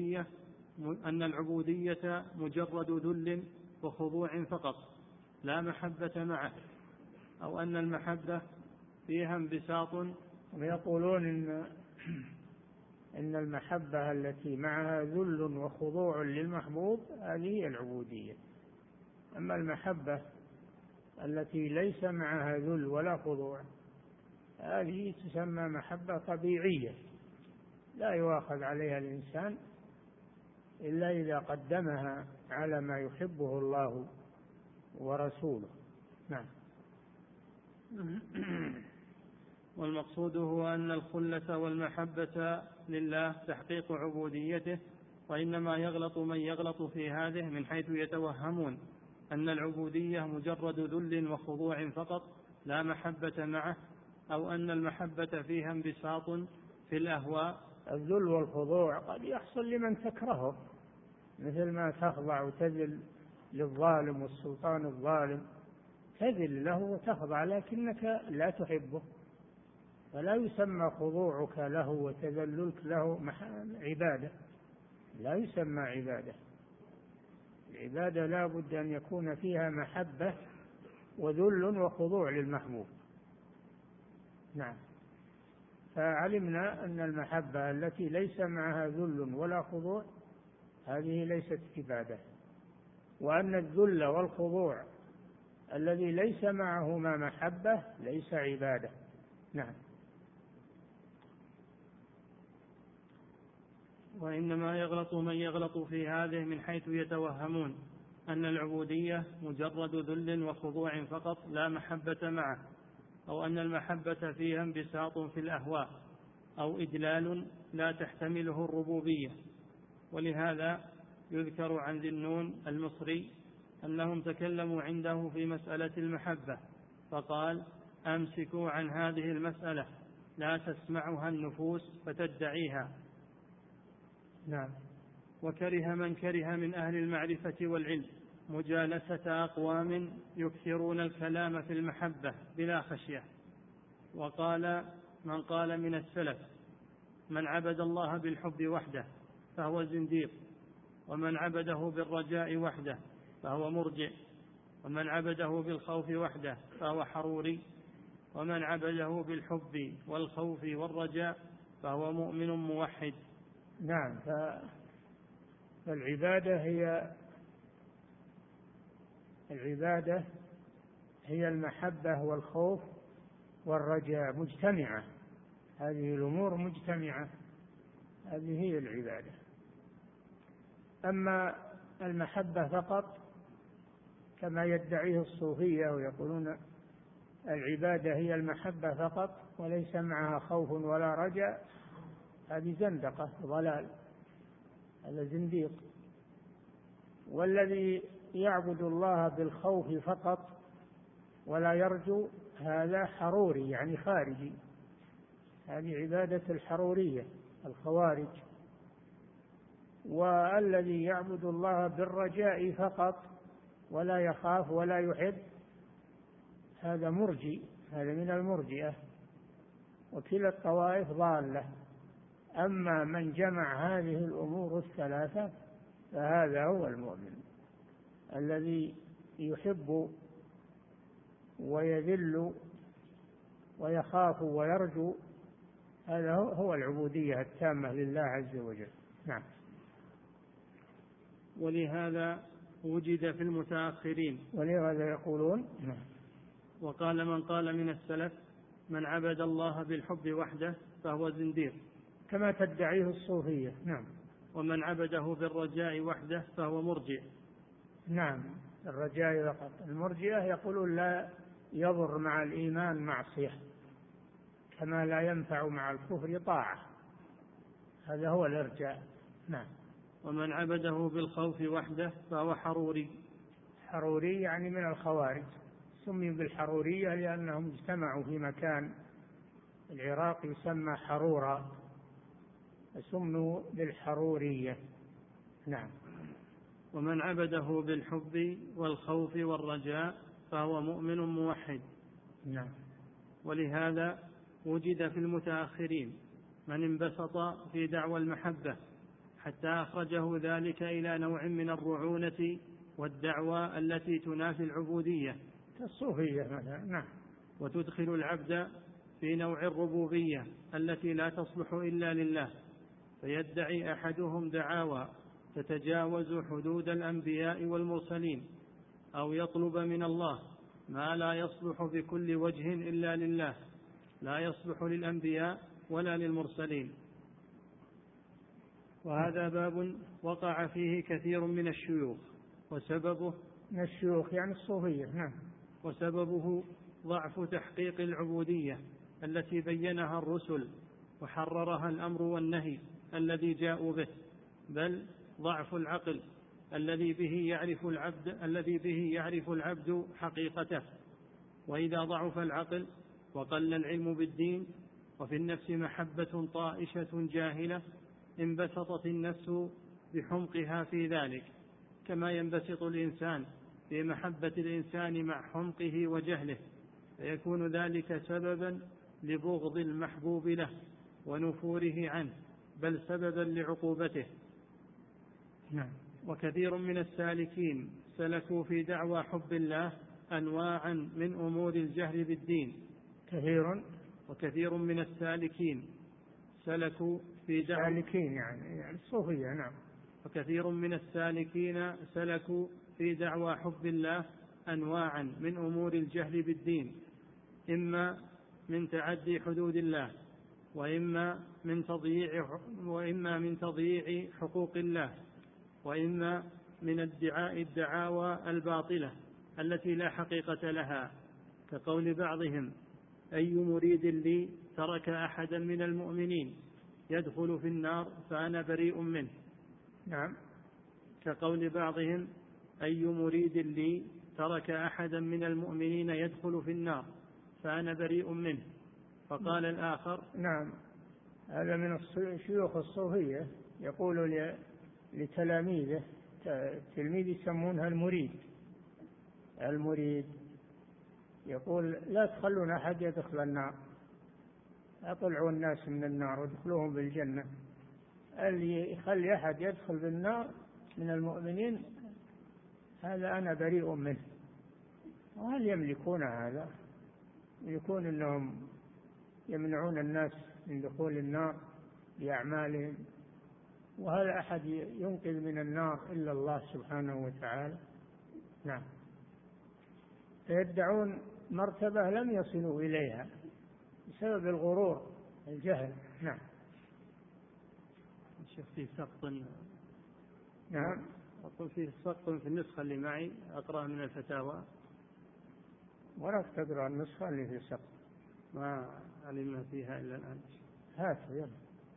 العبودية مجرد ذل وخضوع فقط لا محبة معه، أو أن المحبة فيها انبساط. ويقولون إن المحبة التي معها ذل وخضوع للمحبوب هذه العبودية. أما المحبة التي ليس معها ذل ولا خضوع هذه تسمى محبة طبيعية لا يؤاخذ عليها الإنسان إلا إذا قدمها على ما يحبه الله ورسوله. نعم. والمقصود هو أن الخلة والمحبة لله تحقيق عبوديته. وإنما يغلط من يغلط في هذه من حيث يتوهمون أن العبودية مجرد ذل وخضوع فقط لا محبة معه، أو أن المحبة فيها انبساط في الأهواء. الذل والخضوع قد يحصل لمن تكرهه، مثل ما تخضع وتذل للظالم والسلطان الظالم، تذل له وتخضع لكنك لا تحبه، فلا يسمى خضوعك له وتذللك له عبادة، لا يسمى عبادة. العبادة لا بد أن يكون فيها محبة وذل وخضوع للمحبوب. نعم. فعلمنا أن المحبة التي ليس معها ذل ولا خضوع هذه ليست عبادة، وأن الذل والخضوع الذي ليس معهما محبة ليس عبادة. نعم. وإنما يغلط من يغلط في هذه من حيث يتوهمون أن العبودية مجرد ذل وخضوع فقط لا محبة معه، أو أن المحبة فيها انبساط في الأهواء، أو إدلال لا تحتمله الربوبية. ولهذا يذكر عن ذي النون المصري أنهم تكلموا عنده في مسألة المحبة فقال: أمسكوا عن هذه المسألة لا تسمعها النفوس فتدعيها. نعم. وكره من كره من أهل المعرفة والعلم مجالسة أقوام يكثرون الكلام في المحبة بلا خشية. وقال من قال من السلف: من عبد الله بالحب وحده فهو زنديق، ومن عبده بالرجاء وحده فهو مرجئ، ومن عبده بالخوف وحده فهو حروري، ومن عبده بالحب والخوف والرجاء فهو مؤمن موحد. نعم. فالعبادة هي المحبة والخوف والرجاء مجتمعة، هذه الأمور مجتمعة، هذه هي العبادة. أما المحبة فقط كما يدعيه الصوفية ويقولون العبادة هي المحبة فقط وليس معها خوف ولا رجاء، هذه زندقة ضلال، هذا زنديق. والذي يعبد الله بالخوف فقط ولا يرجو هذا حروري، يعني خارجي، هذه عبادة الحرورية الخوارج. والذي يعبد الله بالرجاء فقط ولا يخاف ولا يحب هذا مرجي، هذا من المرجئة، وكلا الطوائف ضالة. أما من جمع هذه الأمور الثلاثة فهذا هو المؤمن الذي يحب ويذل ويخاف ويرجو، هذا هو العبودية التامة لله عز وجل. نعم. ولهذا وجد في المتأخرين، ولهذا يقولون. وقال من قال من السلف: من عبد الله بالحب وحده فهو زنديق، كما تدعيه الصوفية. نعم. ومن عبده بالرجاء وحده فهو مرجئ. نعم، الرجاء فقط. المرجئة يقولون لا يضر مع الإيمان معصية كما لا ينفع مع الكفر طاعة، هذا هو الإرجاء. نعم. ومن عبده بالخوف وحده فهو حروري. حروري يعني من الخوارج، سمي بالحرورية لأنهم اجتمعوا في مكان العراق يسمى حرورا فسموا بالحرورية. نعم. ومن عبده بالحب والخوف والرجاء فهو مؤمن موحد. نعم. ولهذا وجد في المتأخرين من انبسط في دعوى المحبة حتى أخرجه ذلك إلى نوع من الرعونة والدعوى التي تنافي العبودية كالصوفية مثلا. نعم. وتدخل العبد في نوع الربوبية التي لا تصلح إلا لله، فيدعي أحدهم دعاوى تتجاوز حدود الأنبياء والمرسلين، أو يطلب من الله ما لا يصلح بكل وجه إلا لله، لا يصلح للأنبياء ولا للمرسلين. وهذا باب وقع فيه كثير من الشيوخ، وسببه من الشيوخ يعني الصوفية. نعم. وسببه ضعف تحقيق العبودية التي بينها الرسل وحررها الأمر والنهي الذي جاءوا به، بل ضعف العقل الذي به يعرف العبد حقيقته. وإذا ضعف العقل وقل العلم بالدين وفي النفس محبة طائشة جاهلة انبسطت النفس بحمقها في ذلك، كما ينبسط الإنسان في محبة الإنسان مع حمقه وجهله، فيكون ذلك سببا لبغض المحبوب له ونفوره عنه، بل سببا لعقوبته. نعم. وكثير من السالكين سلكوا في دعوى حب الله أنواعا من أمور الجهل بالدين. وكثير من السالكين سلكوا في دعوى سالكين يعني الصوفية. نعم. وكثير من السالكين سلكوا في دعوى حب الله أنواعا من أمور الجهل بالدين، إما من تعدي حدود الله، وإما من تضييع حقوق الله، وإما من الدعاوى الباطلة التي لا حقيقة لها، كقول بعضهم أي مريد لي ترك أحدا من المؤمنين يدخل في النار فأنا بريء منه. نعم. كقول بعضهم أي مريد لي ترك أحدا من المؤمنين يدخل في النار فأنا بريء منه. فقال الآخر نعم، هذا من شيوخ الصوفية يقول لتلاميذه، تلميذ يسمونها المريد يقول لا تخلون أحد يدخل النار، أطلعوا الناس من النار وادخلوهم بالجنة، اللي يخلي أحد يدخل بالنار من المؤمنين هذا أنا بريء منه. وهل يملكون هذا؟ يكون أنهم يمنعون الناس من دخول النار بأعمالهم؟ وهل أحد ينقذ من النار إلا الله سبحانه وتعالى؟ نعم. فيدعون مرتبة لم يصلوا إليها بسبب الغرور الجهل. نعم. الشيخ فيه سقط. نعم. أقول فيه سقط في النسخة اللي معي أقرأ من الفتاوى. ولا تقرأ النسخة اللي في سقط؟ ما علمنا فيها إلا الآن. هات يلا.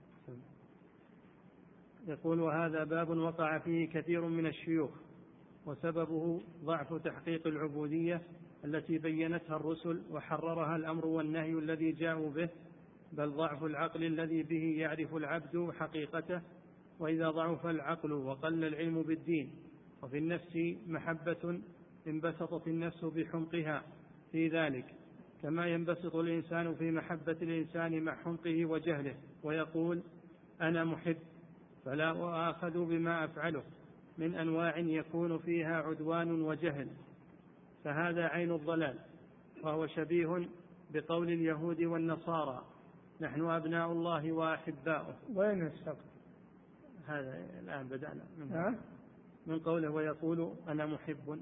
يقول وهذا باب وقع فيه كثير من الشيوخ، وسببه ضعف تحقيق العبودية التي بينتها الرسل وحررها الأمر والنهي الذي جاءوا به، بل ضعف العقل الذي به يعرف العبد حقيقته. وإذا ضعف العقل وقل العلم بالدين وفي النفس محبة انبسطت النفس بحمقها في ذلك، كما ينبسط الإنسان في محبة الإنسان مع حمقه وجهله، ويقول أنا محب فلا أؤاخذ بما أفعله، من أنواع يكون فيها عدوان وجهل، فهذا عين الضلال، وهو شبيه بقول اليهود والنصارى نحن أبناء الله وأحباؤه. وين السقط؟ هذا الآن بدأنا من قوله ويقول أنا محب،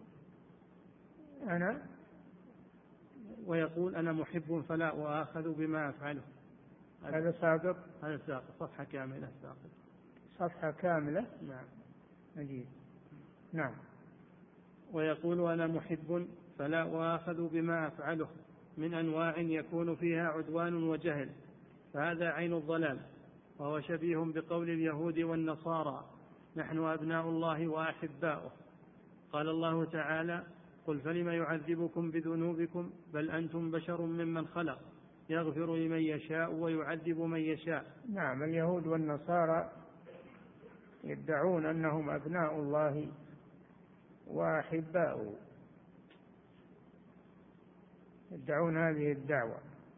ويقول أنا محب فلا أؤاخذ بما أفعله. هذا سابق. هذا سابق، صفحة كاملة سابق. صفحة كاملة. نعم. أجيب. نعم. ويقول أنا محب فلا أؤاخذ بما أفعله، من أنواع يكون فيها عدوان وجهل، فهذا عين الضلال، وهو شبيه بقول اليهود والنصارى نحن أبناء الله وأحباؤه. قال الله تعالى قل فلم يعذبكم بذنوبكم بل أنتم بشر ممن خلق يغفر لمن يشاء ويعذب من يشاء. نعم. اليهود والنصارى يدعون أنهم أبناء الله وأحباؤه، يدعون هذه الدعوة.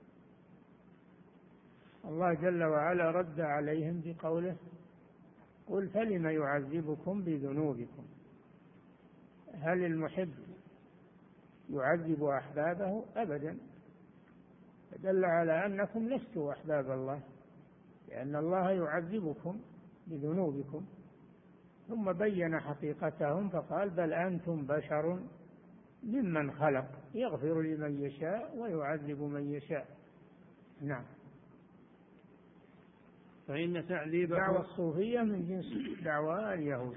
الله جل وعلا رد عليهم بقوله قل فلم يعذبكم بذنوبكم. هل المحب يعذب أحبابه؟ أبدا. فدل على أنكم لستوا أحباب الله، لأن الله يعذبكم بذنوبكم. ثم بين حقيقتهم فقال بل أنتم بشر ممن خلق يغفر لمن يشاء ويعذب من يشاء. نعم. فإن تعذيب دعوة الصوفية من جنس دعوة اليهود،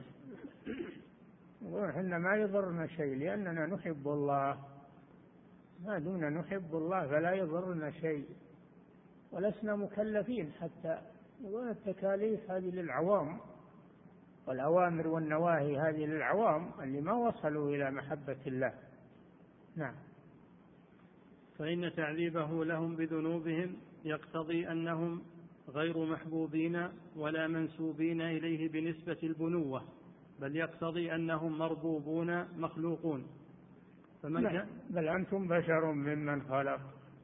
وإحنا ما يضرنا شيء لأننا نحب الله، ما دمنا نحب الله فلا يضرنا شيء، ولسنا مكلفين حتى يقول التكاليف هذه للعوام، والأوامر والنواهي هذه للعوام اللي ما وصلوا إلى محبة الله. نعم. فإن تعذيبه لهم بذنوبهم يقتضي أنهم غير محبوبين ولا منسوبين إليه بنسبة البنوة، بل يقتضي أنهم مربوبون مخلوقون. بل أنتم بشر ممن خلق.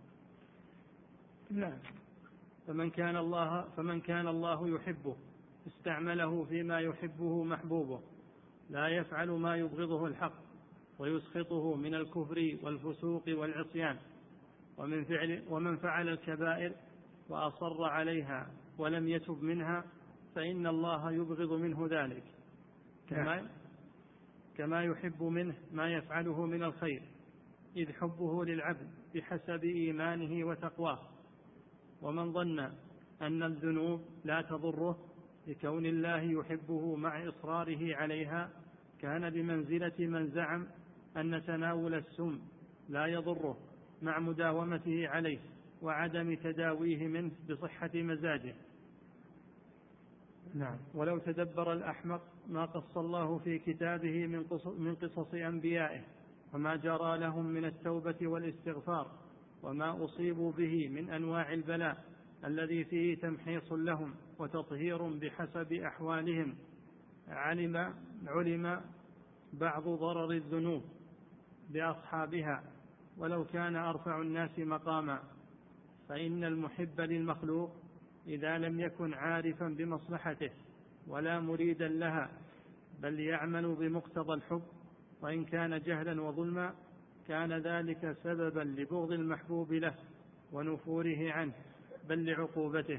نعم. فمن كان الله يحبه استعمله فيما يحبه محبوبه، لا يفعل ما يبغضه الحق ويسخطه من الكفر والفسوق والعصيان. ومن فعل الكبائر وأصر عليها ولم يتب منها فإن الله يبغض منه ذلك، كما يحب منه ما يفعله من الخير، إذ حبه للعبد بحسب إيمانه وتقواه. ومن ظن أن الذنوب لا تضره لكون الله يحبه مع إصراره عليها كان بمنزلة من زعم أن تناول السم لا يضره مع مداومته عليه وعدم تداويه منه بصحة مزاجه. نعم. ولو تدبر الأحمق ما قص الله في كتابه من قصص أنبيائه وما جرى لهم من التوبة والاستغفار وما أصيبوا به من أنواع البلاء الذي فيه تمحيص لهم وتطهير بحسب أحوالهم، علم بعض ضرر الذنوب بأصحابها ولو كان أرفع الناس مقاما. فإن المحب للمخلوق إذا لم يكن عارفا بمصلحته ولا مريدا لها بل يعمل بمقتضى الحب وإن كان جهلا وظلما كان ذلك سببا لبغض المحبوب له ونفوره عنه بل لعقوبته.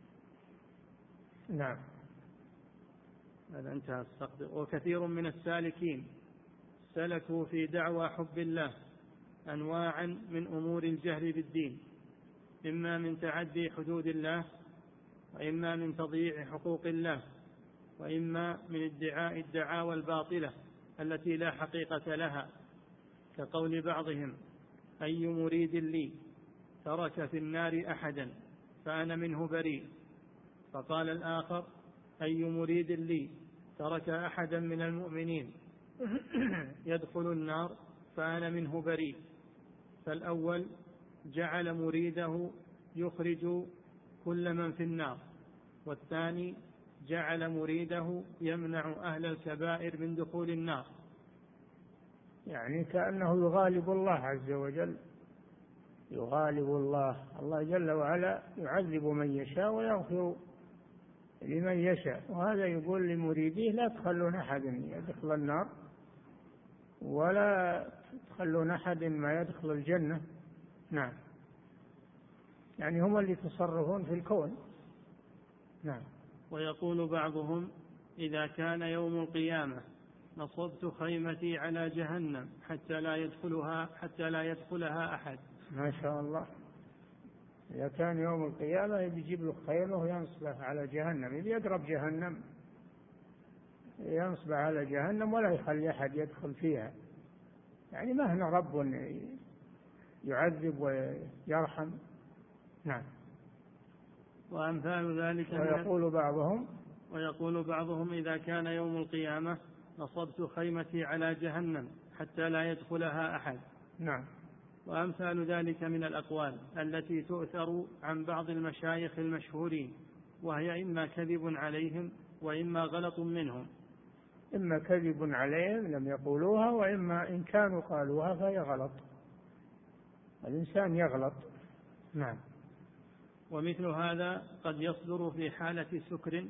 نعم. هذا انتهى السقط. وكثير من السالكين سلكوا في دعوى حب الله أنواعا من أمور الجهل بالدين، إما من تعدي حدود الله وإما من تضييع حقوق الله وإما من ادعاء الدعاوى الباطلة التي لا حقيقة لها، كقول بعضهم أي مريد لي ترك في النار أحدا فأنا منه بريء، فقال الآخر أي مريد لي ترك أحدا من المؤمنين يدخل النار فأنا منه بريء. فالأول جعل مريده يخرج كل من في النار، والثاني جعل مريده يمنع أهل الكبائر من دخول النار، يعني كأنه يغالب الله عز وجل، يغالب الله جل وعلا يعذب من يشاء ويغفر لمن يشاء. وهذا يقول لمريديه لا تخلون أحد يدخل النار ولا تخلون أحد ما يدخل الجنة. نعم، يعني هم اللي يتصرفون في الكون. نعم. ويقول بعضهم إذا كان يوم القيامة نصبت خيمتي على جهنم حتى لا يدخلها أحد. ما شاء الله. إذا كان يوم القيامة يجيب له خيمة وينصبه على جهنم، إذا يقرب جهنم ينصبه على جهنم ولا يخلي أحد يدخل فيها، يعني ما هنا رب يعذب ويرحم. نعم. وأمثال ذلك. ويقول بعضهم إذا كان يوم القيامة نصبت خيمتي على جهنم حتى لا يدخلها أحد. نعم. وأمثال ذلك من الأقوال التي تؤثر عن بعض المشايخ المشهورين، وهي إما كذب عليهم وإما غلط منهم. إما كذب عليهم لم يقولوها، وإما إن كانوا قالوها فهي غلط، الإنسان يغلط. نعم. ومثل هذا قد يصدر في حالة سكر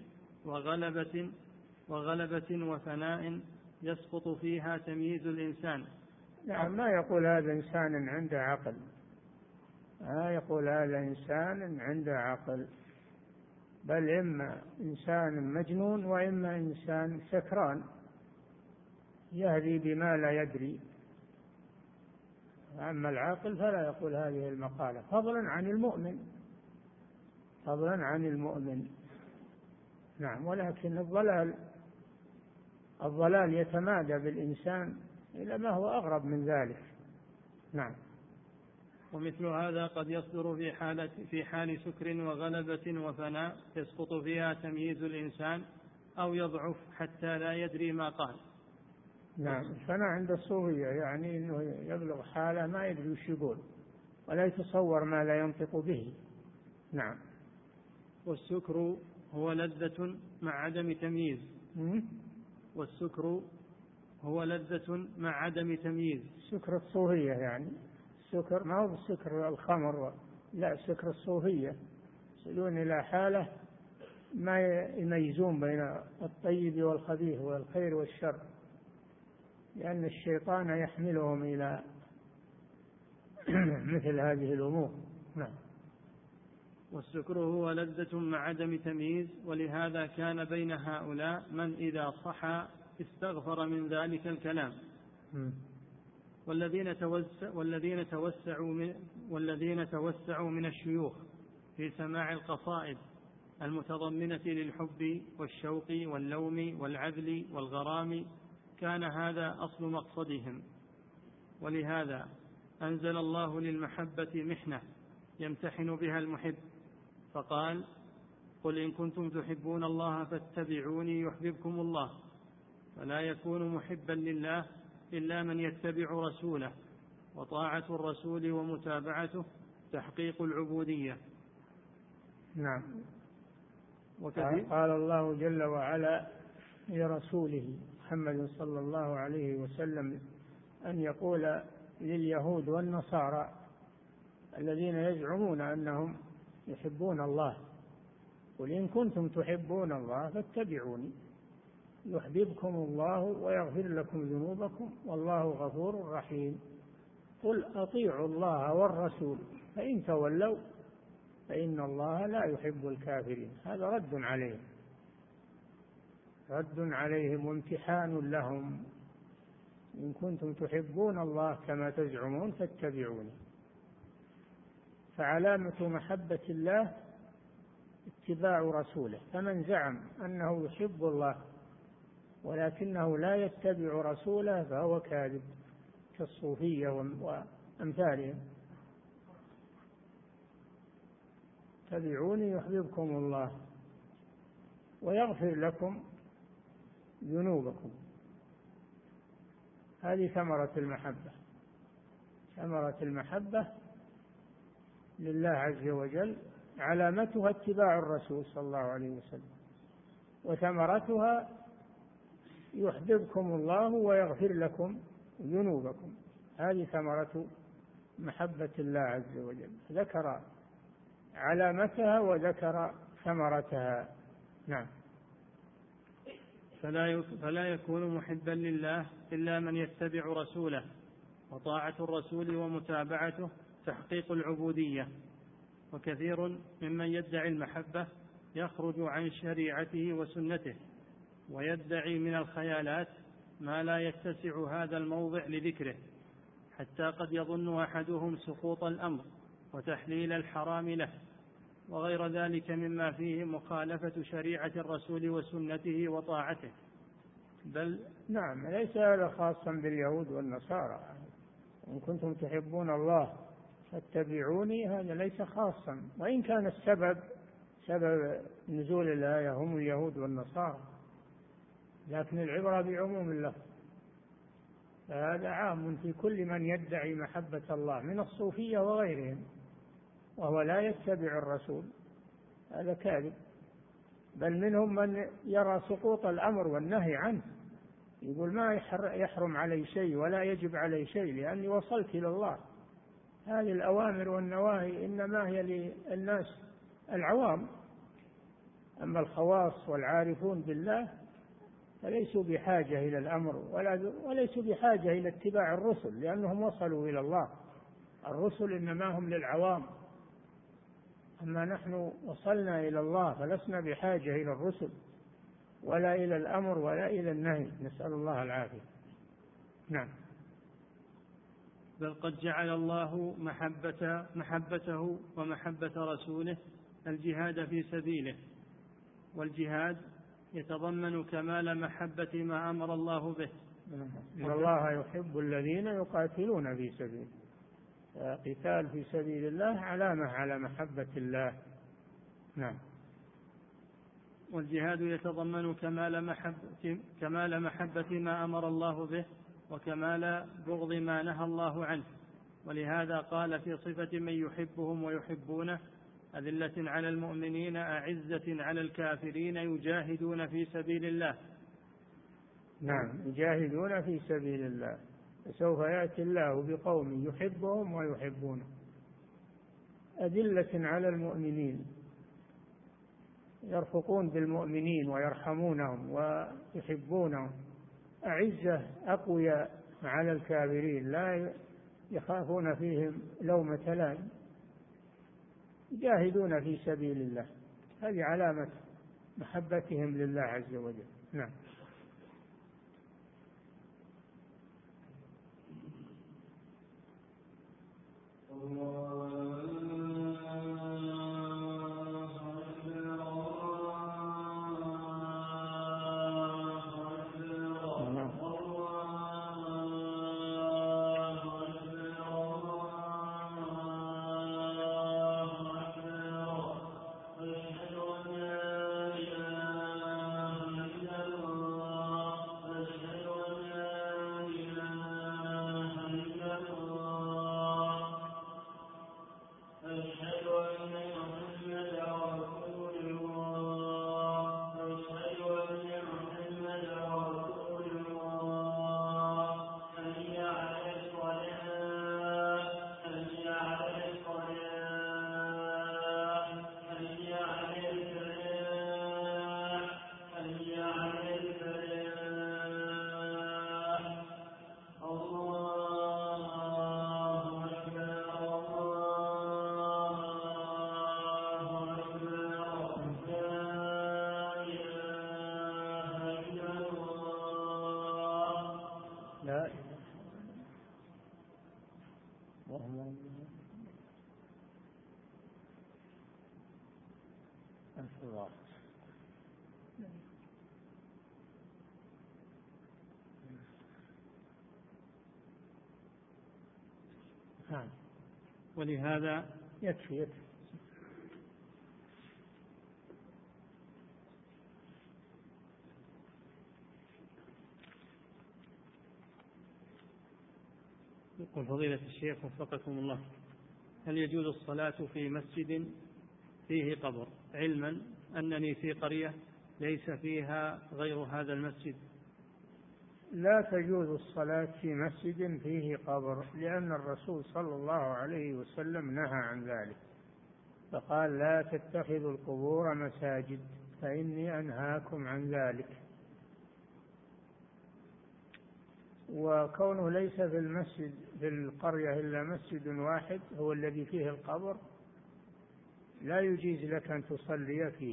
وغلبة وفناء يسقط فيها تمييز الإنسان. نعم. ما يقول هذا إنسان عنده عقل، ما يقول هذا إنسان عنده عقل، بل إما إنسان مجنون وإما إنسان سكران يهدي بما لا يدري. أما العاقل فلا يقول هذه المقالة، فضلا عن المؤمن. نعم. ولكن الضلال يتمادى بالإنسان إلى ما هو أغرب من ذلك. نعم. ومثل هذا قد يصدر في حال سكر وغلبة وفناء يسقط فيها تمييز الإنسان أو يضعف حتى لا يدري ما قال. نعم. الفناء عند الصوفية يعني أنه يبلغ حالة ما يدري وش يقول ولا يتصور ما لا ينطق به. نعم. والسكر هو لذة مع عدم تمييز. والسكر هو لذة مع عدم تمييز. سكر الصوفية يعني السكر ما هو بالسكر الخمر، لا، سكر الصوفية يصلون إلى حالة ما يميزون بين الطيب والخبيث والخير والشر، لأن الشيطان يحملهم إلى مثل هذه الأمور. نعم. والسكر هو لذة مع عدم تمييز، ولهذا كان بين هؤلاء من إذا صحى استغفر من ذلك الكلام. والذين توسعوا من الشيوخ في سماع القصائد المتضمنة للحب والشوق واللوم والعذل والغرام كان هذا أصل مقصدهم. ولهذا أنزل الله للمحبة محنة يمتحن بها المحب، فقال: قل إن كنتم تحبون الله فاتبعوني يحببكم الله. فلا يكون محبا لله إلا من يتبع رسوله، وطاعة الرسول ومتابعته تحقيق العبودية. نعم. قال الله جل وعلا لرسوله محمد صلى الله عليه وسلم أن يقول لليهود والنصارى الذين يزعمون أنهم يحبون الله: قل إن كنتم تحبون الله فاتبعوني يحببكم الله ويغفر لكم ذنوبكم والله غفور رحيم. قل أطيعوا الله والرسول فإن تولوا فإن الله لا يحب الكافرين. هذا رد عليهم وامتحان لهم. إن كنتم تحبون الله كما تزعمون فاتبعوني. فعلامة محبة الله اتباع رسوله، فمن زعم أنه يحب الله ولكنه لا يتبع رسوله فهو كاذب كالصوفية وأمثالهم. اتبعوني يحببكم الله ويغفر لكم ذنوبكم. هذه ثمرة المحبة. ثمرة المحبة لله عز وجل علامتها اتباع الرسول صلى الله عليه وسلم، وثمرتها يحببكم الله ويغفر لكم ذنوبكم. هذه ثمرة محبة الله عز وجل. ذكر علامتها وذكر ثمرتها. نعم. فلا يكون محبا لله إلا من يتبع رسوله، وطاعة الرسول ومتابعته تحقيق العبودية. وكثير ممن يدعي المحبة يخرج عن شريعته وسنته، ويدعي من الخيالات ما لا يتسع هذا الموضع لذكره، حتى قد يظن أحدهم سقوط الأمر وتحليل الحرام له، وغير ذلك مما فيه مخالفة شريعة الرسول وسنته وطاعته. بل نعم، ليس هذا خاصا باليهود والنصارى. إن كنتم تحبون الله فاتبعوني، هذا ليس خاصا، وإن كان سبب نزول الآية هم اليهود والنصارى، لكن العبرة بعموم اللفظ. فهذا عام في كل من يدعي محبة الله من الصوفية وغيرهم وهو لا يتبع الرسول، هذا كاذب. بل منهم من يرى سقوط الأمر والنهي عنه، يقول ما يحرم علي شيء ولا يجب علي شيء لأني وصلت إلى الله. هذه الأوامر والنواهي إنما هي للناس العوام، أما الخواص والعارفون بالله فليسوا بحاجة إلى الأمر وليسوا بحاجة إلى اتباع الرسل، لأنهم وصلوا إلى الله. الرسل إنما هم للعوام، أما نحن وصلنا إلى الله فلسنا بحاجة إلى الرسل ولا إلى الأمر ولا إلى النهي، نسأل الله العافية. نعم. بل قد جعل الله محبته ومحبة رسوله الجهاد في سبيله، والجهاد يتضمن كمال محبة ما أمر الله به. إن الله يحب الذين يقاتلون في سبيله. قتال في سبيل الله علامة على محبة الله. نعم. والجهاد يتضمن كمال محبة ما أمر الله به وكمال بغض ما نهى الله عنه. ولهذا قال في صفة من يحبهم ويحبونه: أذلة على المؤمنين أعزة على الكافرين يجاهدون في سبيل الله. نعم، يجاهدون في سبيل الله. فسوف يأتي الله بقوم يحبهم ويحبونه، أذلة على المؤمنين، يرفقون بالمؤمنين ويرحمونهم ويحبونهم، أعزة أقوياء على الكافرين لا يخافون فيهم لومة لائم، يجاهدون في سبيل الله. هذه علامة محبتهم لله عز وجل. نعم. نعم. ولهذا يكفي. يقول فضيلة الشيخ وفقكم الله: هل يجوز الصلاة في مسجد فيه قبر، علما أنني في قرية ليس فيها غير هذا المسجد؟ لا تجوز الصلاة في مسجد فيه قبر، لأن الرسول صلى الله عليه وسلم نهى عن ذلك، فقال: لا تتخذوا القبور مساجد فإني أنهاكم عن ذلك. وكونه ليس في المسجد في القرية إلا مسجد واحد هو الذي فيه القبر لا يجيز لك أن تصلي فيه.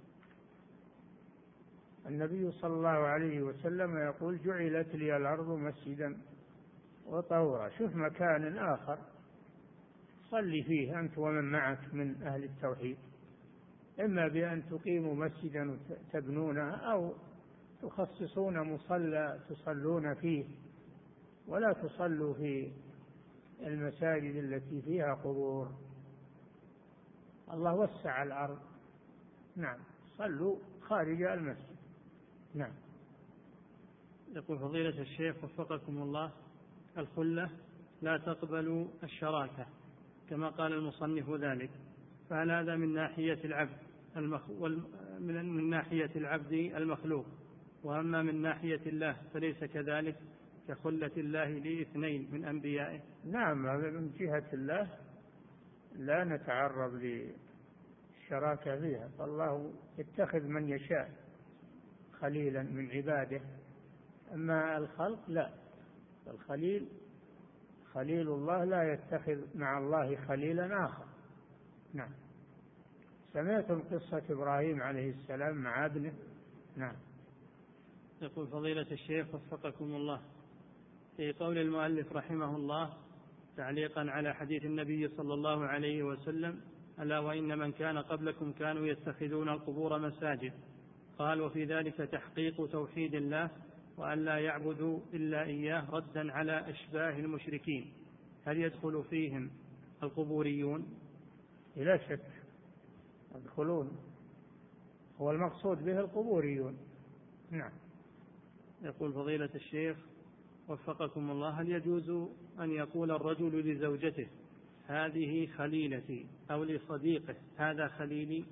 النبي صلى الله عليه وسلم يقول: جعلت لي الأرض مسجدا وطهورا. شوف مكان آخر صلي فيه أنت ومن معك من أهل التوحيد، إما بأن تقيموا مسجدا تبنونه أو تخصصون مصلى تصلون فيه، ولا تصلوا في المساجد التي فيها قبور. الله وسع الأرض. نعم، صلوا خارج المسجد. نعم. يقول فضيلة الشيخ وفقكم الله: الخلة لا تقبل الشراكة كما قال المصنف ذلك، فهل هذا من ناحية العبد من ناحية العبد المخلوق، وأما من ناحية الله فليس كذلك كخلة الله لاثنين من أنبيائه؟ نعم، من جهة الله لا نتعرض للشراكة فيها، فالله يتخذ من يشاء خليلا من عباده، أما الخلق لا. خليل الله لا يتخذ مع الله خليلا آخر. نعم. سمعتم قصة إبراهيم عليه السلام مع ابنه؟ نعم. يقول فضيلة الشيخ وفقكم الله: في قول المؤلف رحمه الله تعليقا على حديث النبي صلى الله عليه وسلم: ألا وإن من كان قبلكم كانوا يتخذون القبور مساجد، قال: وفي ذلك تحقيق توحيد الله وأن لا يعبدوا إلا إياه، ردا على أشباه المشركين، هل يدخل فيهم القبوريون؟ لا شك يدخلون، هو المقصود به القبوريون. نعم. يقول فضيلة الشيخ وفقكم الله: هل يجوز أن يقول الرجل لزوجته: هذه خليلتي، أو لصديقه: هذا خليلي؟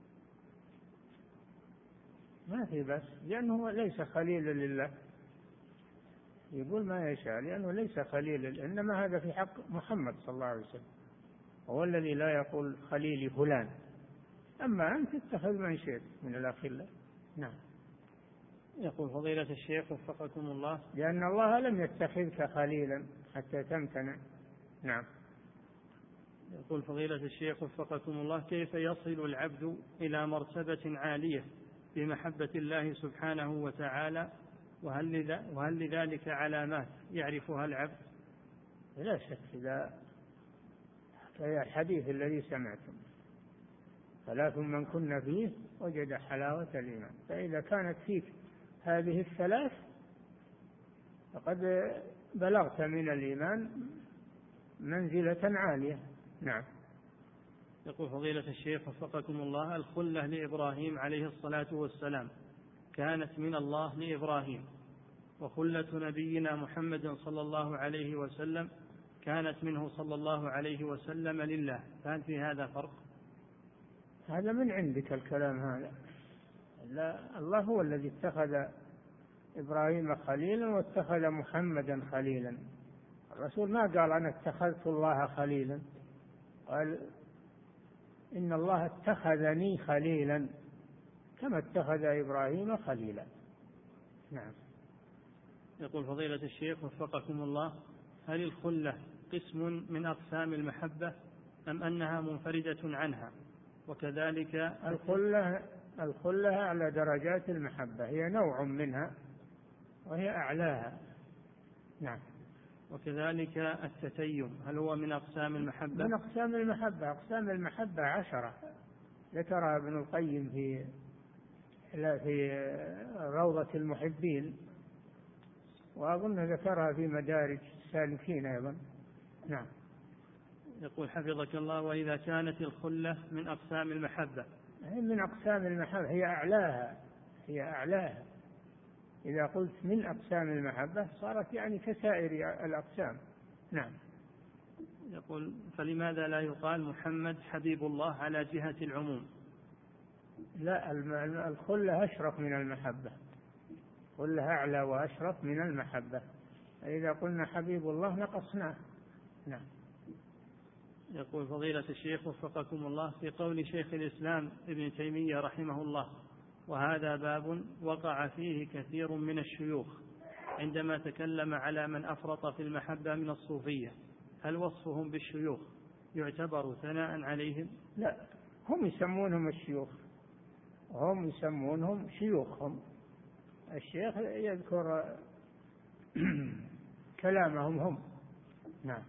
ما في بس، لأنه ليس خليلا لله، يقول ما يشاء لأنه ليس خليلا، إنما هذا في حق محمد صلى الله عليه وسلم، هو الذي لا يقول خليلي فلان، أما أنت تتخذ من شئت من الأخلاء. نعم. يقول فضيلة الشيخ وفقكم الله: لأن الله لم يتخذك خليلا حتى تمتنع. نعم. يقول فضيلة الشيخ وفقكم الله: كيف يصل العبد إلى مرتبة عالية بمحبة الله سبحانه وتعالى، وهل لذلك علامات يعرفها العبد؟ لا شك، إذا الحديث الذي سمعتم: 3 من كن فيه وجد حلاوة الإيمان، فإذا كانت فيك هذه الثلاث فقد بلغت من الإيمان منزلة عالية. نعم. يقول فضيلة الشيخ وفقكم الله: الخلة لإبراهيم عليه الصلاة والسلام كانت من الله لإبراهيم، وخلة نبينا محمد صلى الله عليه وسلم كانت منه صلى الله عليه وسلم لله، فهل في هذا فرق؟ هذا من عندك الكلام هذا. لا، الله هو الذي اتخذ إبراهيم خليلا واتخذ محمدا خليلا. الرسول ما قال أنا اتخذت الله خليلا، قال إن الله اتخذني خليلا كما اتخذ إبراهيم خليلا. نعم. يقول فضيلة الشيخ وفقكم الله: هل الخلة قسم من أقسام المحبة أم أنها منفردة عنها؟ وكذلك الخلة أعلى درجات المحبة، هي نوع منها وهي أعلاها. نعم. وكذلك التتيم، هل هو من أقسام المحبة؟ من أقسام المحبة. أقسام المحبة 10 ذكرها ابن القيم في روضة المحبين، وأظن ذكرها في مدارج السالكين أيضا. نعم. يقول حفظك الله: وإذا كانت الخلة من أقسام المحبة؟ من أقسام المحبة، هي أعلاها. إذا قلت من أقسام المحبة صارت يعني كسائر الأقسام. نعم. يقول: فلماذا لا يقال محمد حبيب الله على جهة العموم؟ لا، الخلة أشرف من المحبة، خلة أعلى وأشرف من المحبة. إذا قلنا حبيب الله نقصناه. نعم. يقول فضيلة الشيخ وفقكم الله: في قول شيخ الإسلام ابن تيمية رحمه الله: وهذا باب وقع فيه كثير من الشيوخ، عندما تكلم على من أفرط في المحبة من الصوفية، هل وصفهم بالشيوخ يعتبر ثناء عليهم؟ لا، هم يسمونهم الشيوخ، هم يسمونهم شيوخهم. الشيخ يذكر كلامهم هم. نعم.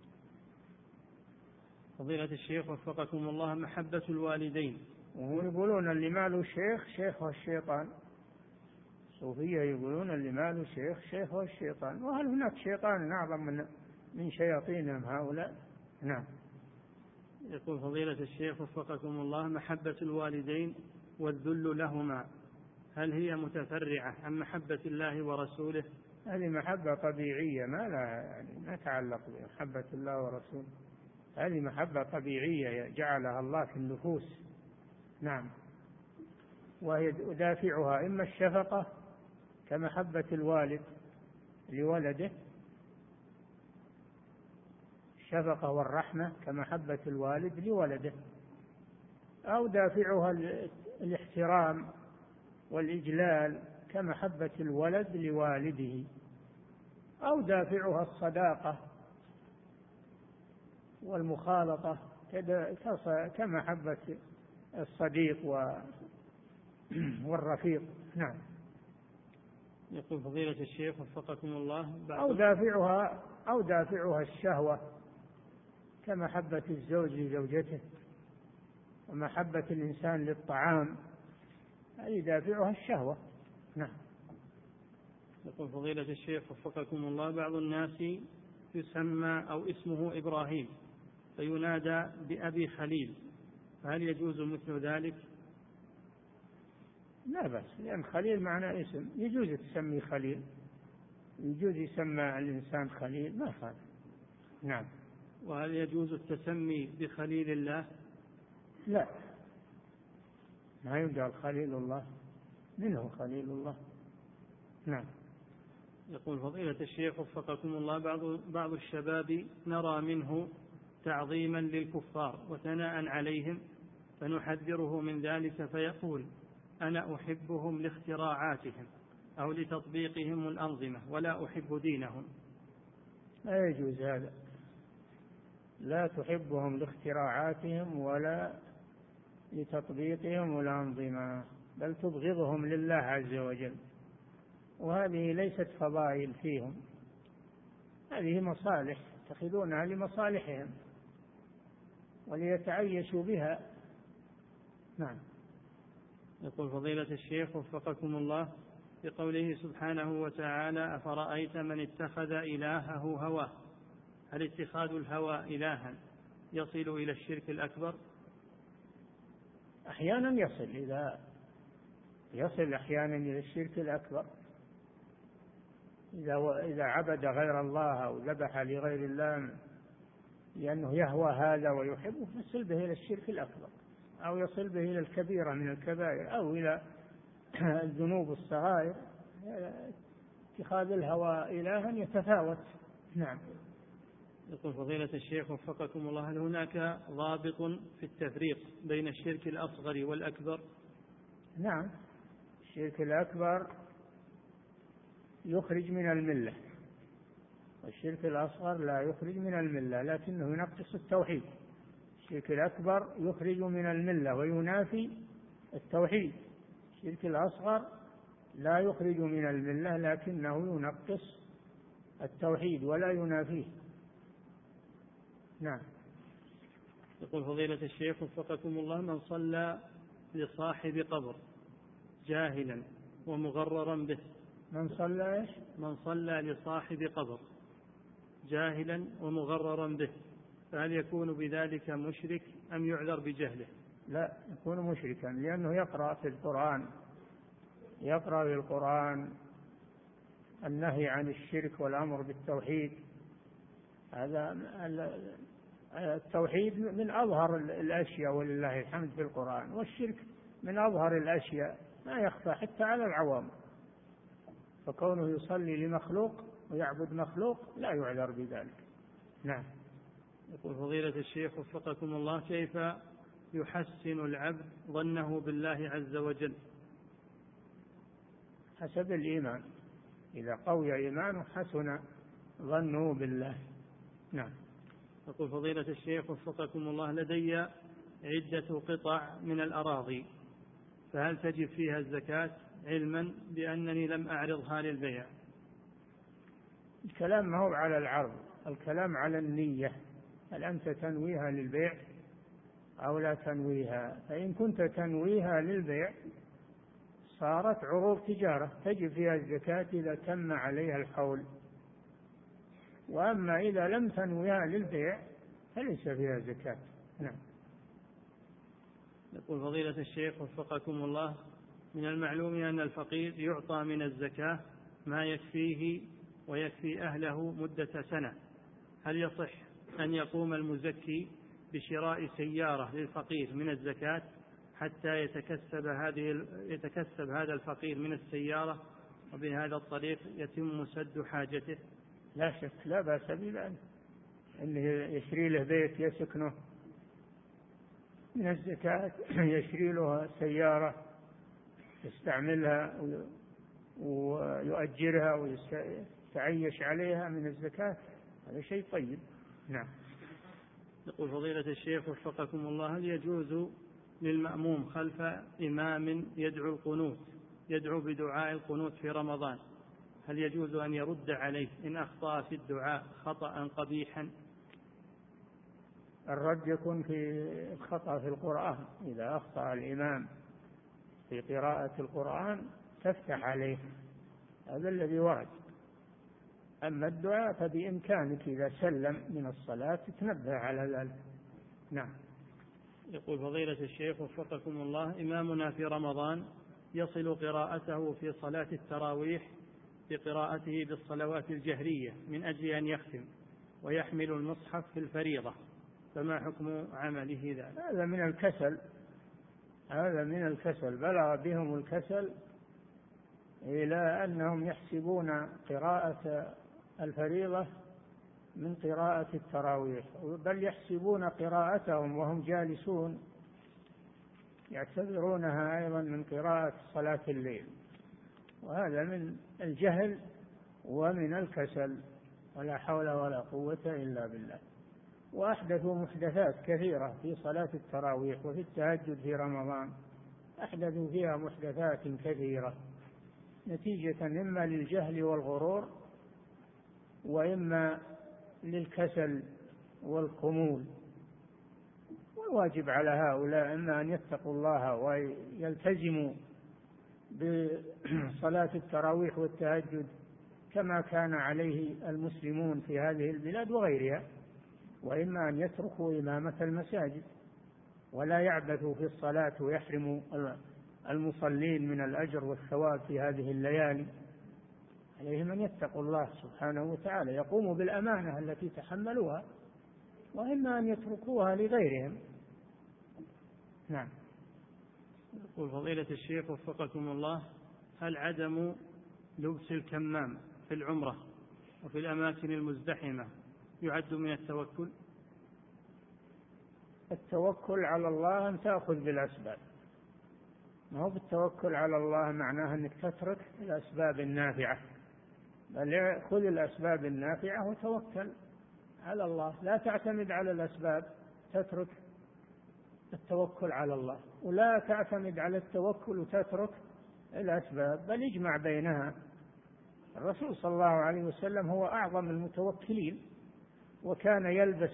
فضيلة الشيخ وفقكم الله: محبة الوالدين. ويقولون اللي ما له شيخ شيخه الشيطان. الصوفية يقولون اللي ما له شيخ شيخه الشيطان. وهل هناك شيطان أعظم من شياطينهم هؤلاء؟ نعم. يقول فضيلة الشيخ وفقكم الله: محبة الوالدين والذل لهما، هل هي متفرعة عن محبة الله ورسوله؟ هذه محبة طبيعية، ما لها يعني ما تعلق بمحبة الله ورسوله. هذه محبة طبيعية جعلها الله في النفوس. نعم. وهي دافعها إما الشفقة كمحبة الوالد لولده، الشفقة والرحمة كمحبة الوالد لولده، أو دافعها الاحترام والإجلال كمحبة الولد لوالده، أو دافعها الصداقة والمخالطة كمحبة الصديق والرفيق. نعم. يقول فضيلة الشيخ وفقكم الله: أو دافعها الشهوة كمحبة الزوج لزوجته ومحبة الإنسان للطعام، هذه دافعها الشهوة. نعم. يقول فضيلة الشيخ وفقكم الله: بعض الناس يسمى أو اسمه إبراهيم فينادى بأبي خليل، فهل يجوز مثل ذلك؟ لا بأس، لأن خليل معنى اسم، يجوز تسمي خليل، يجوز يسمى الإنسان خليل، ما خالف. نعم. وهل يجوز التسمي بخليل الله؟ لا، ما يقال خليل الله، منه خليل الله. نعم. يقول فضيلة الشيخ وفقكم الله: بعض الشباب نرى منه تعظيما للكفار وثناء عليهم، فنحذره من ذلك فيقول: أنا أحبهم لاختراعاتهم أو لتطبيقهم الأنظمة ولا أحب دينهم. لا يجوز هذا، لا تحبهم لاختراعاتهم ولا لتطبيقهم الأنظمة، بل تبغضهم لله عز وجل، وهذه ليست فضائل فيهم، هذه مصالح يتخذونها لمصالحهم وليتعيشوا بها. نعم. يقول فضيلة الشيخ وفقكم الله: بقوله سبحانه وتعالى: أفرأيت من اتخذ إلهه هواه، هل اتخاذ الهوى إلها يصل إلى الشرك الأكبر؟ أحيانا يصل أحيانا إلى الشرك الأكبر، إذا عبد غير الله أو ذبح لغير الله لأنه يهوى هذا ويحبه، يصل به إلى الشرك الأكبر، أو يصل به إلى الكبيرة من الكبائر، أو إلى الذنوب الصغائر. اتخاذ الهوى إلها يتفاوت. نعم. يقول فضيلة الشيخ وفقكم الله: هل هناك ضابط في التفريق بين الشرك الأصغر والأكبر؟ نعم. الشرك الأكبر يخرج من الملة، والشرك الأصغر لا يخرج من الملة لكنه ينقص التوحيد. الشرك الأكبر يخرج من الملة وينافي التوحيد، الشرك الأصغر لا يخرج من الملة لكنه ينقص التوحيد ولا ينافيه. نعم. يقول فضيلة الشيخ وفقكم الله: من صلى لصاحب قبر جاهلا ومغررا به. من صلى لصاحب قبر جاهلا ومغررا به، فهل يكون بذلك مشرك أم يعذر بجهله؟ لا، يكون مشركا، لأنه يقرأ في القرآن النهي عن الشرك والأمر بالتوحيد. هذا التوحيد من أظهر الأشياء ولله الحمد في القرآن، والشرك من أظهر الأشياء ما يخفى حتى على العوام، فكونه يصلي لمخلوق ويعبد مخلوق لا يعذر بذلك. نعم. يقول فضيلة الشيخ وفقكم الله: كيف يحسن العبد ظنه بالله عز وجل؟ حسب الإيمان، إذا قوي إيمانه حسن ظنه بالله. نعم. يقول فضيلة الشيخ وفقكم الله: لدي عدة قطع من الأراضي، فهل تجب فيها الزكاة، علما بأنني لم أعرضها للبيع؟ الكلام ما هو على العرض، الكلام على النية، هل أنت تنويها للبيع أو لا تنويها؟ فإن كنت تنويها للبيع صارت عروض تجارة تجب فيها الزكاة إذا تم عليها الحول، وأما إذا لم تنويها للبيع فليس فيها زكاة. نعم. يقول فضيلة الشيخ وفقكم الله: من المعلوم أن الفقير يعطى من الزكاة ما يكفيه ويكفي أهله مدة سنة، هل يصح أن يقوم المزكي بشراء سيارة للفقير من الزكاة حتى يتكسب هذا الفقير من السيارة، وبهذا الطريق يتم سد حاجته؟ لا شك، لا بأس بذلك، أنه يشري له بيت يسكنه من الزكاة، يشري له سيارة يستعملها ويؤجرها ويتعيش عليها من الزكاة، هذا شيء طيب. نعم. يقول فضيلة الشيخ وفقكم الله: هل يجوز للمأموم خلف إمام يدعو بدعاء القنوت في رمضان، هل يجوز أن يرد عليه إن أخطأ في الدعاء خطأ قبيحا؟ الرد يكون في الخطأ في القرآن، إذا أخطأ الإمام في قراءة القرآن تفتح عليه، هذا الذي ورد. أما الدعاء فبإمكانك إذا سلم من الصلاة تنبه على ذلك. نعم. يقول فضيلة الشيخ وفقكم الله: إمامنا في رمضان يصل قراءته في صلاة التراويح بقراءته بالصلوات الجهرية من أجل أن يختم، ويحمل المصحف في الفريضة، فما حكم عمله ذلك؟ هذا من الكسل، بلغ بهم الكسل إلى أنهم يحسبون قراءة الفريضة من قراءة التراويح، بل يحسبون قراءتهم وهم جالسون يعتبرونها أيضا من قراءة صلاة الليل، وهذا من الجهل ومن الكسل، ولا حول ولا قوة إلا بالله. وأحدثوا محدثات كثيرة في صلاة التراويح وفي التهجد في رمضان، أحدثوا فيها محدثات كثيرة نتيجة إما للجهل والغرور، وإما للكسل والخمول. والواجب على هؤلاء إما أن يتقوا الله ويلتزموا بصلاة التراويح والتهجد كما كان عليه المسلمون في هذه البلاد وغيرها، وإما أن يتركوا إمامة المساجد ولا يعبثوا في الصلاة ويحرموا المصلين من الأجر والثواب في هذه الليالي. عليهم أن يتقوا الله سبحانه وتعالى، يقوموا بالأمانة التي تحملوها، وإما أن يتركوها لغيرهم. نعم. يقول فضيلة الشيخ وفقكم الله: هل عدم لبس الكمام في العمرة وفي الأماكن المزدحمة يعد من التوكل؟ التوكل على الله أن تأخذ بالأسباب، ما هو بالتوكل على الله معناه أنك تترك الأسباب النافعة، بل خذ الأسباب النافعة وتوكل على الله، لا تعتمد على الأسباب، تترك التوكل على الله، ولا تعتمد على التوكل وتترك الأسباب، بل اجمع بينها. الرسول صلى الله عليه وسلم هو أعظم المتوكلين، وكان يلبس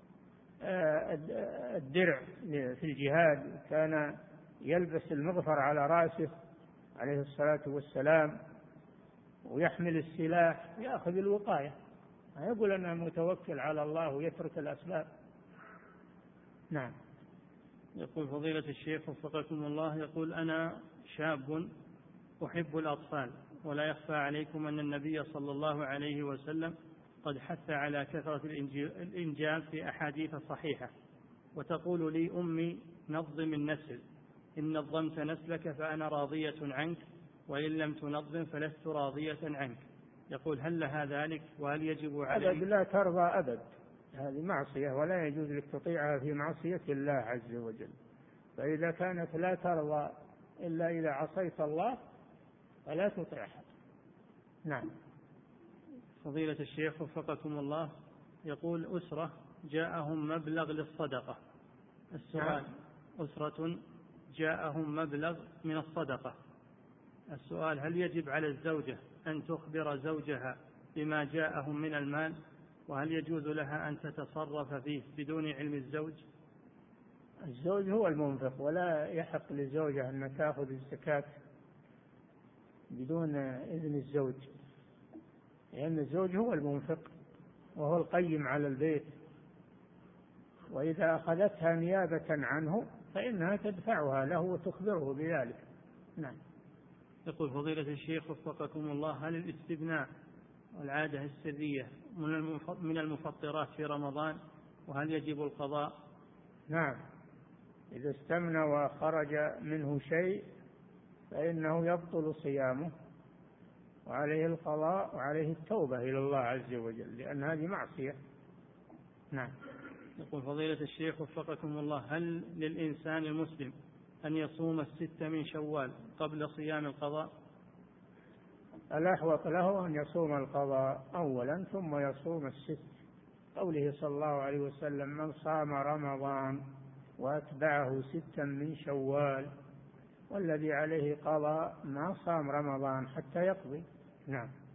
الدرع في الجهاد، كان يلبس المغفر على رأسه عليه الصلاة والسلام، ويحمل السلاح، يأخذ الوقاية، ما يقول أنه متوكل على الله ويترك الأسباب. نعم. يقول فضيلة الشيخ وفقكم الله، يقول أنا شاب أحب الأطفال، ولا يخفى عليكم أن النبي صلى الله عليه وسلم قد حث على كثرة الإنجاب في أحاديث صحيحة، وتقول لي أمي نظم النسل، إن نظمت نسلك فأنا راضية عنك، وإن لم تنظم فلست راضية عنك. يقول هل لها ذلك، وهل يجب علي؟ أبد لا ترضى أبد، هذه معصية ولا يجوز لك تطيعها في معصية الله عز وجل. فإذا كانت لا ترضى إلا إذا عصيت الله فلا تطيعها. نعم. فضيلة الشيخ وفقكم الله، يقول أسرة جاءهم مبلغ للصدقة. السؤال: أسرة جاءهم مبلغ من الصدقة. السؤال: هل يجب على الزوجة أن تخبر زوجها بما جاءهم من المال، وهل يجوز لها أن تتصرف فيه بدون علم الزوج؟ الزوج هو المنفق، ولا يحق للزوجة أن تأخذ الزكاة بدون إذن الزوج، لأن الزوج هو المنفق وهو القيم على البيت، وإذا أخذتها نيابة عنه فإنها تدفعها له وتخبره بذلك. نعم. يقول فضيلة الشيخ وفقكم الله، هل الاستبناء والعادة السرية من المفطرات في رمضان، وهل يجب القضاء؟ نعم، إذا استمنى وخرج منه شيء فإنه يبطل صيامه، وعليه القضاء وعليه التوبة إلى الله عز وجل، لأن هذه معصية. نعم. يقول فضيلة الشيخ وفقكم الله، هل للإنسان المسلم أن يصوم 6 من شوال قبل صيام القضاء؟ الأحوط له أن يصوم القضاء أولا ثم يصوم 6، قوله صلى الله عليه وسلم: من صام رمضان وأتبعه 6 من شوال، والذي عليه قضاء ما صام رمضان حتى يقضي. نعم.